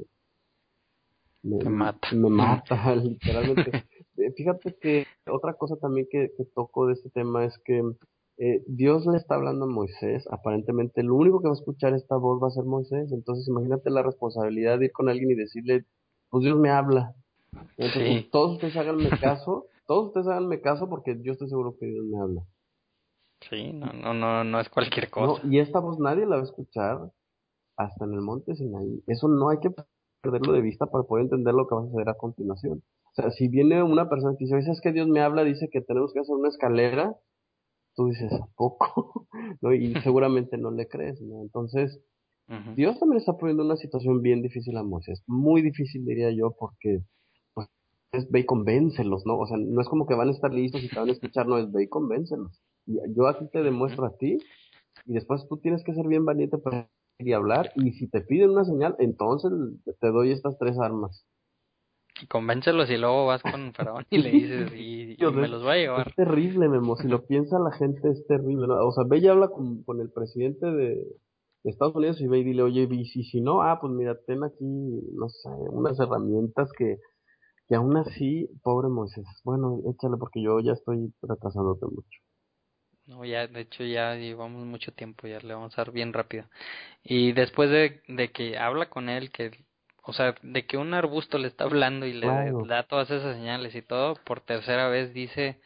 me, te mata. me mata, literalmente. Eh, Fíjate que otra cosa también que, que toco de este tema es que eh, Dios le está hablando a Moisés, aparentemente el único que va a escuchar esta voz va a ser Moisés, entonces imagínate la responsabilidad de ir con alguien y decirle, pues Dios me habla. Entonces, Sí, todos ustedes háganme caso, todos ustedes háganme caso porque yo estoy seguro que Dios me habla. sí, no, no, no, no es cualquier No, cosa. y esta voz nadie la va a escuchar hasta en el monte Sinaí. Eso no hay que perderlo de vista para poder entender lo que va a suceder a continuación. O sea, si viene una persona que dice, oye, ¿sabes que Dios me habla? Dice que tenemos que hacer una escalera, tú dices, ¿a poco? ¿No? Y seguramente no le crees, ¿no? Entonces, Ujú. Dios también está poniendo una situación bien difícil a Moisés. Muy difícil, diría yo, porque, pues, es ve y convéncelos, ¿no? O sea, no es como que van a estar listos y te van a escuchar, no, es ve y convéncelos. Y yo aquí te Ujú. demuestro a ti y después tú tienes que ser bien valiente para ir y hablar. Y si te piden una señal, entonces te doy estas tres armas. Y convéncelos y luego vas con Faraón y le dices, y, y Dios, me es, los voy a es llevar. terrible, Memo. Si lo piensa la gente, es terrible, ¿no? O sea, ve y habla con, con el presidente de, de Estados Unidos y ve y dile, oye, y si, si no, ah, pues mira, ten aquí, no sé, unas herramientas que, que aún así, pobre Moisés. Bueno, échale porque yo ya estoy retrasándote mucho. No, ya, de hecho ya llevamos mucho tiempo, ya le vamos a dar bien rápido. Y después de, de que habla con él, que, o sea, de que un arbusto le está hablando y le Claro, da todas esas señales y todo, por tercera vez dice,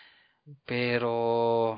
pero,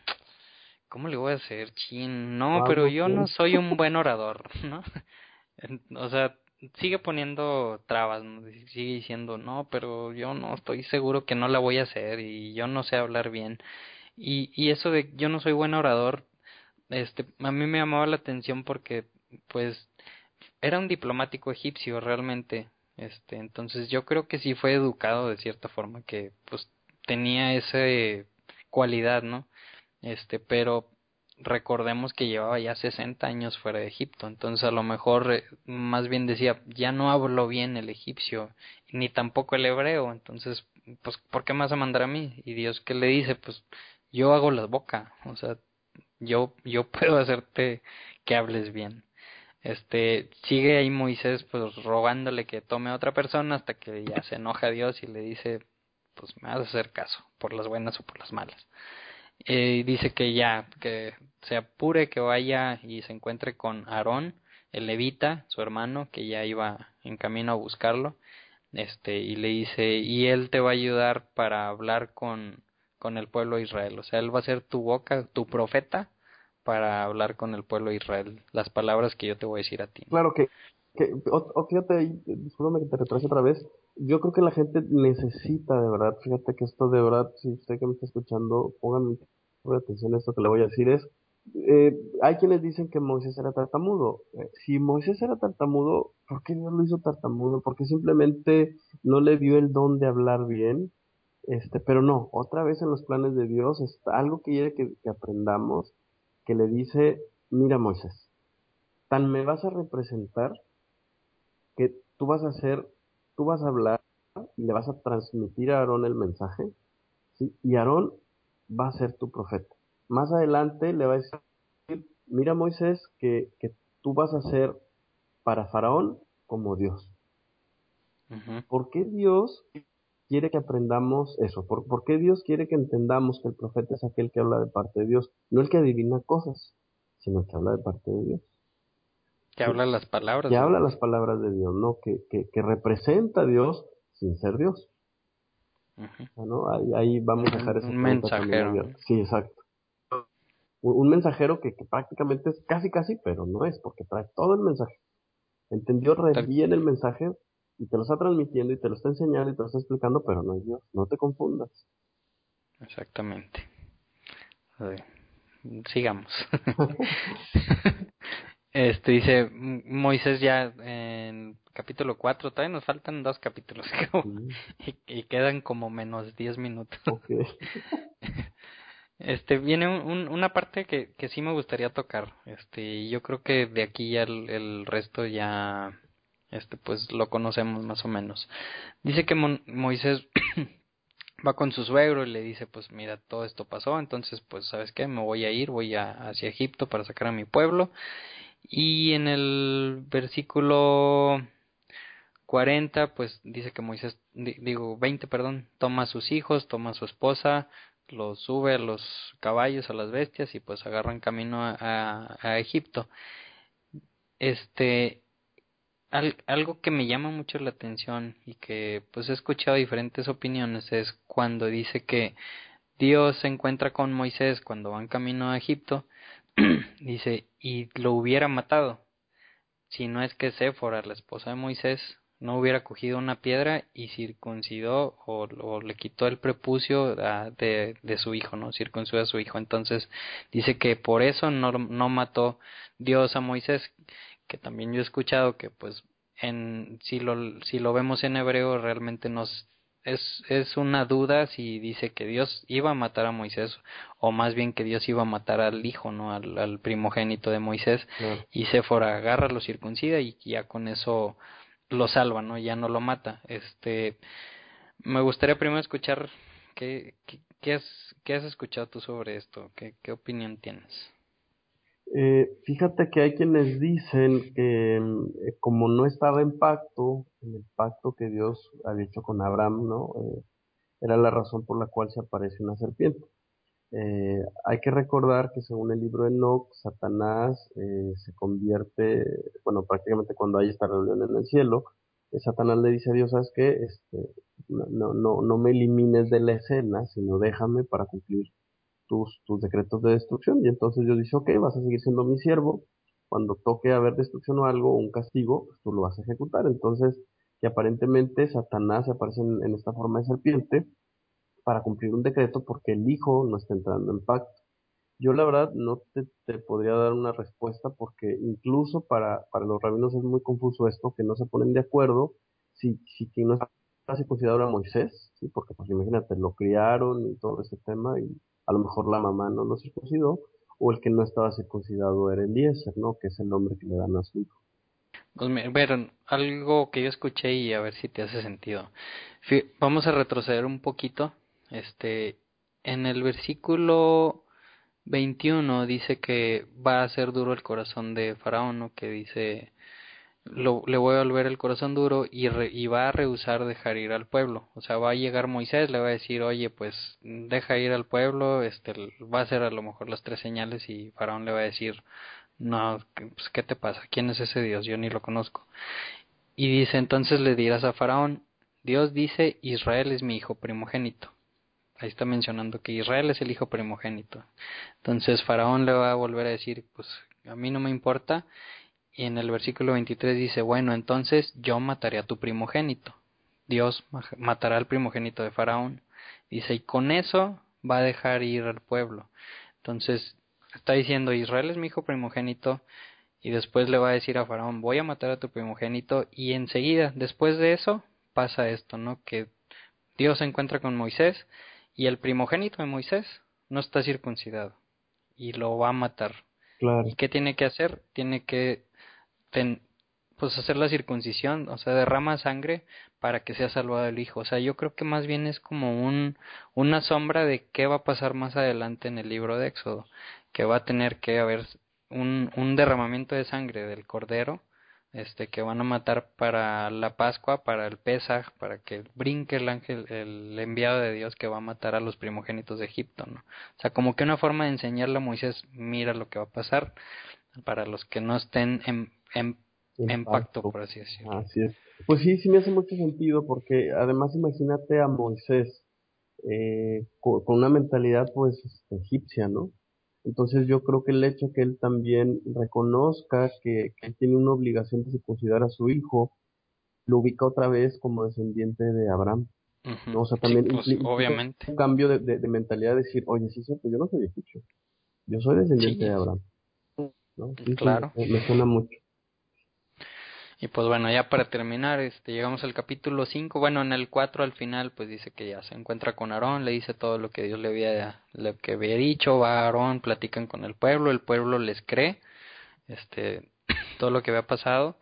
¿cómo le voy a hacer, chin? No, no pero hablo yo no bien. soy un buen orador, ¿no? En- O sea, sigue poniendo trabas, ¿no? Sigue diciendo, no, pero yo no estoy seguro que no la voy a hacer y yo no sé hablar bien. Y, y eso de yo no soy buen orador, este, a mí me llamaba la atención porque, pues, era un diplomático egipcio realmente, este, entonces yo creo que sí fue educado de cierta forma, que, pues, tenía esa cualidad, ¿no? Este, pero recordemos que llevaba ya sesenta años fuera de Egipto, entonces a lo mejor eh, más bien decía, ya no hablo bien el egipcio, ni tampoco el hebreo, entonces, pues, ¿por qué me vas a mandar a mí? Y Dios, ¿qué le dice? Pues, yo hago la boca, o sea, yo, yo puedo hacerte que hables bien. Este, sigue ahí Moisés pues rogándole que tome a otra persona hasta que ya se enoja Dios y le dice, pues me vas a hacer caso, por las buenas o por las malas. Eh, y dice que ya, que se apure, que vaya y se encuentre con Aarón, el levita, su hermano, que ya iba en camino a buscarlo, este, y le dice, y él te va a ayudar para hablar con, con el pueblo de Israel, o sea, él va a ser tu boca, tu profeta, para hablar con el pueblo de Israel, las palabras que yo te voy a decir a ti, ¿no? Claro que, que o, o fíjate, ahí, discúlpame que te retrase otra vez. Yo creo que la gente necesita de verdad, fíjate que esto de verdad, si usted que me está escuchando, pongan mucha atención a esto que le voy a decir es, eh, hay quienes dicen que Moisés era tartamudo. Eh, si Moisés era tartamudo, ¿por qué Dios lo hizo tartamudo? Porque simplemente no le dio el don de hablar bien. Este, pero no, otra vez en los planes de Dios está algo que quiere que, que aprendamos, que le dice, mira Moisés, tan me vas a representar que tú vas a hacer, tú vas a hablar y le vas a transmitir a Aarón el mensaje, ¿sí? Y Aarón va a ser tu profeta. Más adelante le va a decir mira Moisés que, que tú vas a ser para Faraón como Dios. Ujú. ¿Por qué Dios quiere que aprendamos eso? ¿Por, por qué Dios quiere que entendamos que el profeta es aquel que habla de parte de Dios? No el que adivina cosas, sino que habla de parte de Dios. Que Que, habla las palabras que de habla Dios. las palabras de Dios, ¿no? Que, que, que representa a Dios sin ser Dios. Ujú. Ah, ¿no? Ahí, ahí vamos a dejar Un, esa un pregunta también mensajero, abierta. ¿no? Sí, exacto. Un, un mensajero que, que prácticamente es casi casi, pero no es, porque trae todo el mensaje. Entendió re Tal- bien el mensaje y te lo está transmitiendo y te lo está enseñando y te lo está explicando, pero no es Dios. No te confundas. Exactamente. A ver, sigamos. Este dice M- Moisés ya en capítulo cuatro, todavía nos faltan dos capítulos creo, Sí, y, y quedan como menos diez minutos. ok. Este viene un, un- una parte que, que sí me gustaría tocar. Este, y yo creo que de aquí ya el, el resto ya este pues lo conocemos más o menos. Dice que Mon- Moisés va con su suegro y le dice, pues mira, todo esto pasó, entonces pues sabes qué, me voy a ir, voy a, hacia Egipto para sacar a mi pueblo. Y en el versículo cuarenta pues dice que Moisés, di- digo veinte perdón, toma a sus hijos, toma a su esposa, los sube a los caballos, a las bestias y pues agarran camino a, a, a Egipto. Este, al- algo que me llama mucho la atención y que pues he escuchado diferentes opiniones es cuando dice que Dios se encuentra con Moisés cuando van camino a Egipto, dice, y lo hubiera matado, si no es que Séfora, la esposa de Moisés, no hubiera cogido una piedra y circuncidó o, o le quitó el prepucio a- de, de su hijo, ¿no? Circuncidó a su hijo. Entonces dice que por eso no, no mató Dios a Moisés, que también yo he escuchado que pues en si lo si lo vemos en hebreo realmente nos es es una duda si dice que Dios iba a matar a Moisés o más bien que Dios iba a matar al hijo, ¿no? Al, al primogénito de Moisés, Claro. y Séfora agarra, lo circuncida y ya con eso lo salva, ¿no? Ya no lo mata. Este, me gustaría primero escuchar qué, qué, qué has, qué has escuchado tú sobre esto, qué, qué opinión tienes. Eh, fíjate que hay quienes dicen que mm, eh, como no estaba en pacto, en el pacto que Dios había hecho con Abraham, ¿no? Eh, era la razón por la cual se aparece una serpiente. Eh, hay que recordar que según el libro de Enoch, Satanás eh, se convierte, bueno, prácticamente cuando hay esta reunión en el cielo, eh, Satanás le dice a Dios, ¿sabes qué? Este, no, no, no, no me elimines de la escena, sino déjame para cumplir tus, tus decretos de destrucción. Y entonces Dios dice, ok, vas a seguir siendo mi siervo. Cuando toque haber destrucción o algo, un castigo, pues tú lo vas a ejecutar. Entonces, que aparentemente Satanás se aparece en, en esta forma de serpiente para cumplir un decreto porque el hijo no está entrando en pacto. Yo la verdad no te, te podría dar una respuesta porque incluso para, para los rabinos es muy confuso esto, que no se ponen de acuerdo si, si quien no está circuncidado era Moisés, ¿sí? Porque pues imagínate, lo criaron y todo ese tema y a lo mejor la mamá no lo circuncidó, o el que no estaba circuncidado era Eliezer, ¿no? Que es el nombre que le dan a su hijo. Pues me- ver, algo que yo escuché y a ver si te hace sentido. Fi- Vamos a retroceder un poquito. Este, en el versículo veintiuno dice que va a ser duro el corazón de Faraón, ¿no? Que dice, lo, le voy a volver el corazón duro y, re- y va a rehusar dejar ir al pueblo. O sea, va a llegar Moisés, le va a decir, oye, pues deja ir al pueblo, este, va a hacer a lo mejor las tres señales y Faraón le va a decir, no, pues ¿qué te pasa? ¿Quién es ese Dios? Yo ni lo conozco. Y dice, entonces le dirás a Faraón, Dios dice, Israel es mi hijo primogénito. Ahí está mencionando que Israel es el hijo primogénito. Entonces Faraón le va a volver a decir, pues a mí no me importa. Y en el versículo veintitrés dice, bueno, entonces yo mataré a tu primogénito. Dios matará al primogénito de Faraón. Dice, y con eso va a dejar ir al pueblo. Entonces está diciendo, Israel es mi hijo primogénito, y después le va a decir a Faraón, voy a matar a tu primogénito, y enseguida, después de eso, pasa esto, ¿no? Que Dios se encuentra con Moisés, y el primogénito de Moisés no está circuncidado, y lo va a matar. ¿Y Claro, qué tiene que hacer? Tiene que ten- pues hacer la circuncisión, o sea, derrama sangre para que sea salvado el hijo. O sea, yo creo que más bien es como un una sombra de qué va a pasar más adelante en el libro de Éxodo, que va a tener que haber un, un derramamiento de sangre del cordero, este, que van a matar para la Pascua, para el Pesaj, para que brinque el ángel, el enviado de Dios que va a matar a los primogénitos de Egipto, ¿no? O sea, como que una forma de enseñarle a Moisés, mira lo que va a pasar, para los que no estén en, en, en pacto, Impacto. por así decirlo. Así es. Pues sí, sí me hace mucho sentido porque además imagínate a Moisés eh, co- con, una mentalidad pues este, egipcia, ¿no? Entonces yo creo que el hecho que él también reconozca que, que él tiene una obligación de circuncidar a su hijo, lo ubica otra vez como descendiente de Abraham, Ujú. ¿no? O sea, Sí, también pues impli- implica obviamente. un cambio de, de, de mentalidad, de decir, oye, sí, sí, pues yo no soy egipcio, yo soy descendiente de Sí, Abraham, ¿no? Sí, sí, claro. me, me suena mucho. Y pues bueno, ya para terminar, este, llegamos al capítulo cinco. Bueno, en el cuatro al final, pues dice que ya se encuentra con Aarón, le dice todo lo que Dios le había, lo que había dicho, va a Aarón, platican con el pueblo, el pueblo les cree, este, todo lo que había pasado.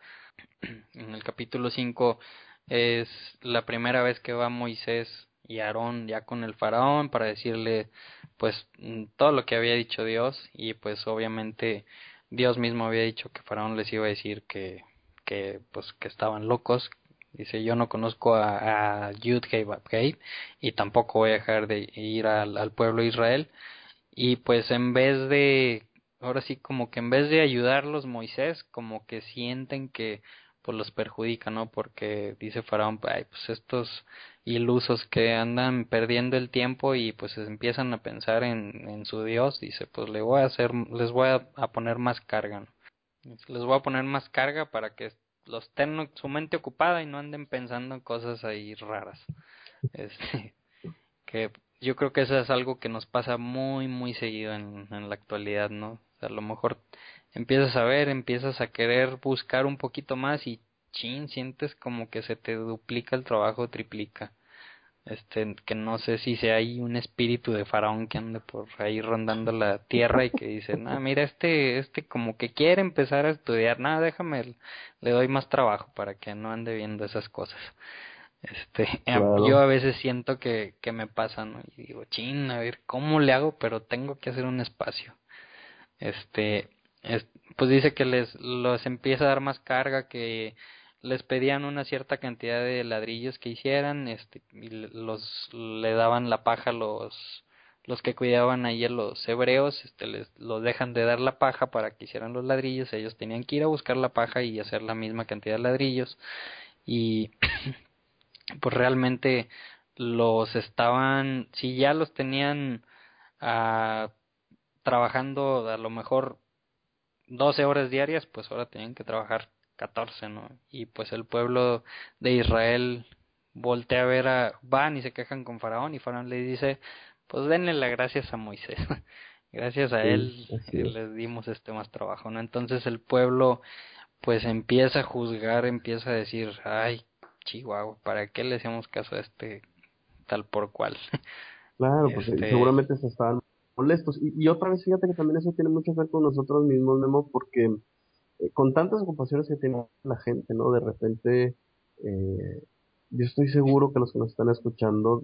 En el capítulo cinco es la primera vez que va Moisés y Aarón ya con el faraón para decirle pues mm, todo lo que había dicho Dios, y pues obviamente Dios mismo había dicho que faraón les iba a decir que que pues que estaban locos. Dice, yo no conozco a, a Yud-Heh Vah-Heh y tampoco voy a dejar de ir al, al pueblo de Israel. Y pues en vez de, ahora sí como que en vez de ayudarlos Moisés, como que sienten que pues los perjudica, ¿no? Porque dice Faraón, ay, pues estos ilusos que andan perdiendo el tiempo y pues empiezan a pensar en, en su Dios, dice, pues le voy a hacer, les voy a, a poner más carga, ¿no? Les voy a poner más carga para que los tengan su mente ocupada y no anden pensando en cosas ahí raras. Este, que yo creo que eso es algo que nos pasa muy muy seguido en, en la actualidad, ¿no? O sea, a lo mejor empiezas a ver, empiezas a querer buscar un poquito más y chin, sientes como que se te duplica el trabajo, triplica. Este, que no sé si sea ahí un espíritu de faraón que ande por ahí rondando la tierra y que dice, nah, mira, este, este como que quiere empezar a estudiar, nada, déjame, le doy más trabajo para que no ande viendo esas cosas. Este, em, yo Claro, a veces siento que, que me pasa, ¿no? Y digo, chin, a ver, ¿cómo le hago? Pero tengo que hacer un espacio. Este, es- pues dice que les los empieza a dar más carga, que les pedían una cierta cantidad de ladrillos que hicieran, este, y le- los le daban la paja a los los que cuidaban ahí a los hebreos, este, les los dejan de dar la paja para que hicieran los ladrillos, ellos tenían que ir a buscar la paja y hacer la misma cantidad de ladrillos, y pues realmente los estaban, si ya los tenían ah, trabajando a lo mejor doce horas diarias, pues ahora tenían que trabajar catorce, ¿no? Y pues el pueblo de Israel voltea a ver a, van y se quejan con Faraón, y Faraón le dice, pues denle las gracias a Moisés, gracias a sí, él así eh, es. les dimos este más trabajo, ¿no? Entonces el pueblo pues empieza a juzgar, empieza a decir, ay, Chihuahua, ¿para qué le hacemos caso a este tal por cual? Claro, pues eh, Este, seguramente se estaban molestos. Y, y otra vez, fíjate que también eso tiene mucho que ver con nosotros mismos, Memo, porque eh, con tantas ocupaciones que tiene la gente, ¿no? De repente, eh, yo estoy seguro que los que nos están escuchando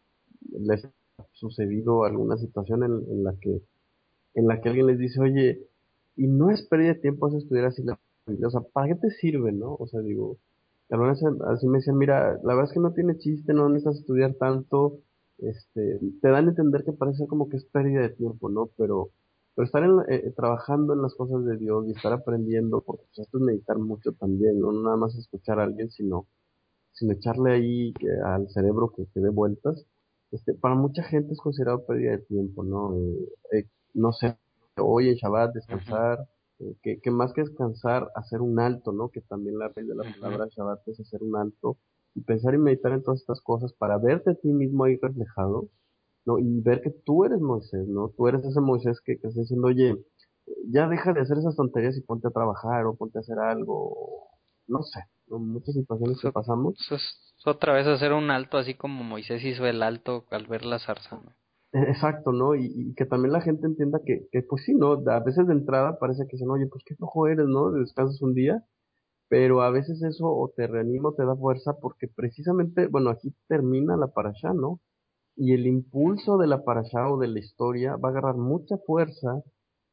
les ha sucedido alguna situación en, en la que, en la que alguien les dice, oye, y no es pérdida de tiempo eso estudiar así la Biblia, o sea, ¿para qué te sirve, no? O sea, digo, algunas veces así me decían, mira, la verdad es que no tiene chiste, no necesitas estudiar tanto, este, te dan a entender que parece como que es pérdida de tiempo, ¿no? Pero, pero estar en, la- eh, trabajando en las cosas de Dios y estar aprendiendo, porque pues, esto es meditar mucho también, ¿no? No nada más escuchar a alguien, sino, sino echarle ahí eh, al cerebro que, que dé vueltas. Este, para mucha gente es considerado pérdida de tiempo, ¿no? Eh, eh, no sé, hoy en Shabbat ujú, descansar, eh, que, que más que descansar, hacer un alto, ¿no? Que también la raíz de la ujú, palabra Shabbat es hacer un alto y pensar y meditar en todas estas cosas para verte a ti mismo ahí reflejado, ¿no? Y ver que tú eres Moisés, ¿no? Tú eres ese Moisés que, que está diciendo, oye, ya deja de hacer esas tonterías y ponte a trabajar o ponte a hacer algo, no sé, ¿no? Muchas situaciones que eso, pasamos. eso es otra vez hacer un alto, así como Moisés hizo el alto al ver la zarza, ¿no? E- Exacto, ¿no? Y, y que también la gente entienda que, que, pues sí, ¿no? A veces de entrada parece que dicen, oye, pues qué flojo eres, ¿no? Descansas un día, pero a veces eso o te reanima o te da fuerza porque precisamente, bueno, aquí termina la parashá, ¿no? Y el impulso de la parashá o de la historia va a agarrar mucha fuerza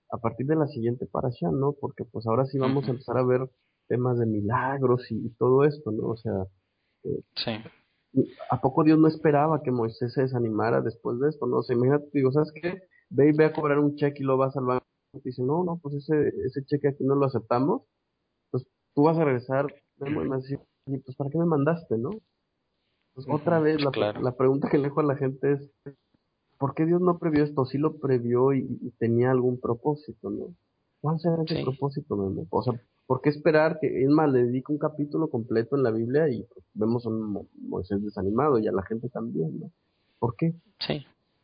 a partir de la siguiente parasha, ¿no? Porque pues ahora sí vamos a Ujú. empezar a ver temas de milagros y, y todo esto, ¿no? O sea, eh, Sí, ¿a poco Dios no esperaba que Moisés se desanimara después de esto, no? O sea, imagínate, digo, ¿sabes qué? Ve y ve a cobrar un cheque y lo vas al banco. Y dice, no, no, pues ese, ese cheque aquí no lo aceptamos. Pues tú vas a regresar, Memo, y me vas a decir, "Oye, pues ¿para qué me mandaste, no?" Pues otra ujú, vez la, pre- claro, la pregunta que le dejo a la gente es, ¿por qué Dios no previó esto? Sí lo previó y, y tenía algún propósito, ¿no? ¿Cuál será ese sí, propósito, Memo? O sea, ¿por qué esperar que, es más, le dedica un capítulo completo en la Biblia y pues, vemos a un Mo- Moisés desanimado y a la gente también, ¿no? ¿Por qué? sí.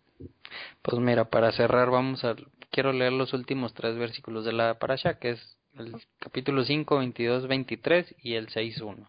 Pues mira, para cerrar vamos a, quiero leer los últimos tres versículos de la parasha, que es el capítulo cinco, veintidós, veintitrés y el seis uno.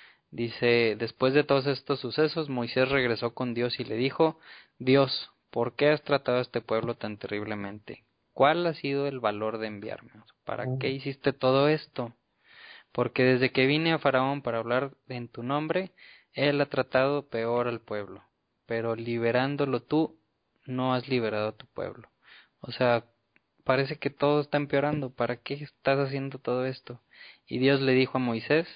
Dice, después de todos estos sucesos, Moisés regresó con Dios y le dijo, Dios, ¿por qué has tratado a este pueblo tan terriblemente? ¿Cuál ha sido el valor de enviarme? ¿Para qué Ah, hiciste todo esto? Porque desde que vine a Faraón para hablar en tu nombre, él ha tratado peor al pueblo, pero liberándolo tú, no has liberado a tu pueblo. O sea, parece que todo está empeorando, ¿para qué estás haciendo todo esto? Y Dios le dijo a Moisés,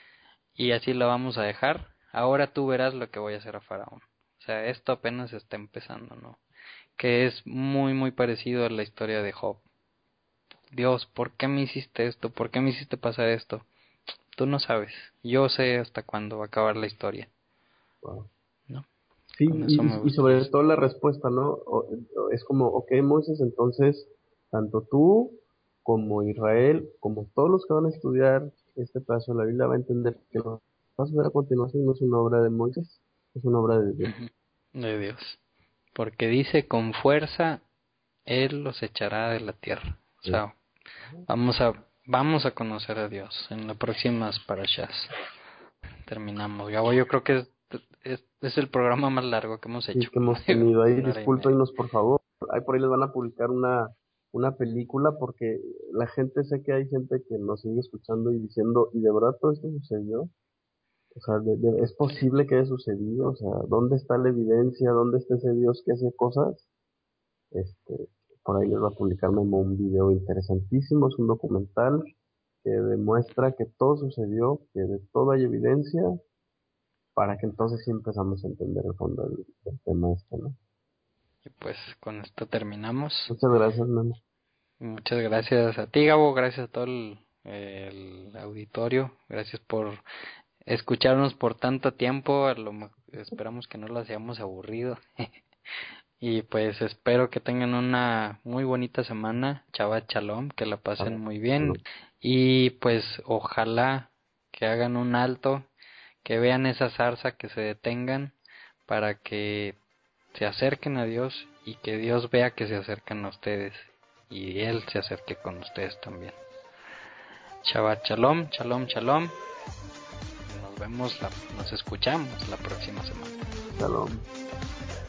y así lo vamos a dejar, ahora tú verás lo que voy a hacer a Faraón. O sea, esto apenas está empezando, ¿no? Que es muy, muy parecido a la historia de Job. Dios, ¿por qué me hiciste esto? ¿Por qué me hiciste pasar esto? Tú no sabes. Yo sé hasta cuándo va a acabar la historia, wow. ¿no? Sí, Con eso y, me y y gustaría. sobre todo la respuesta, ¿no? O- o- es como, ok, Moisés, entonces, tanto tú como Israel, como todos los que van a estudiar este pedazo de la Biblia, va a entender que lo que vas a ver a continuación no es una obra de Moisés, es una obra de Dios. Ujú. De Dios. Porque dice, con fuerza Él los echará de la tierra. O Sí. sea, vamos a, vamos a conocer a Dios en las próximas parashas. Terminamos. Gabo, yo creo que es, es, es el programa más largo que hemos Sí, hecho, que como hemos de tenido ahí, una hora y media. discúlpenos por favor, ahí por ahí les van a publicar una, una película porque la gente, sé que hay gente que nos sigue escuchando y diciendo, ¿y de verdad todo esto sucedió? O sea, de- de- ¿es posible que haya sucedido? O sea, ¿dónde está la evidencia? ¿Dónde está ese Dios que hace cosas? Este, por ahí les va a publicar Memo un video interesantísimo, es un documental que demuestra que todo sucedió, que de todo hay evidencia, para que entonces sí empezamos a entender el fondo del, del tema este, ¿no? Y pues con esto terminamos. Muchas gracias, Memo. Muchas gracias a ti, Gabo. Gracias a todo el, el auditorio. Gracias por escucharnos por tanto tiempo. A lo, me- esperamos que no los hayamos aburrido. Y pues espero que tengan una muy bonita semana. Chava Shalom, que la pasen Chao. muy Hasta bien. luego. Y pues ojalá que hagan un alto, que vean esa zarza, que se detengan para que se acerquen a Dios y que Dios vea que se acercan a ustedes y Él se acerque con ustedes también. Shabbat Shalom, Shalom, Shalom. Nos vemos, la, nos escuchamos la próxima semana. Shalom.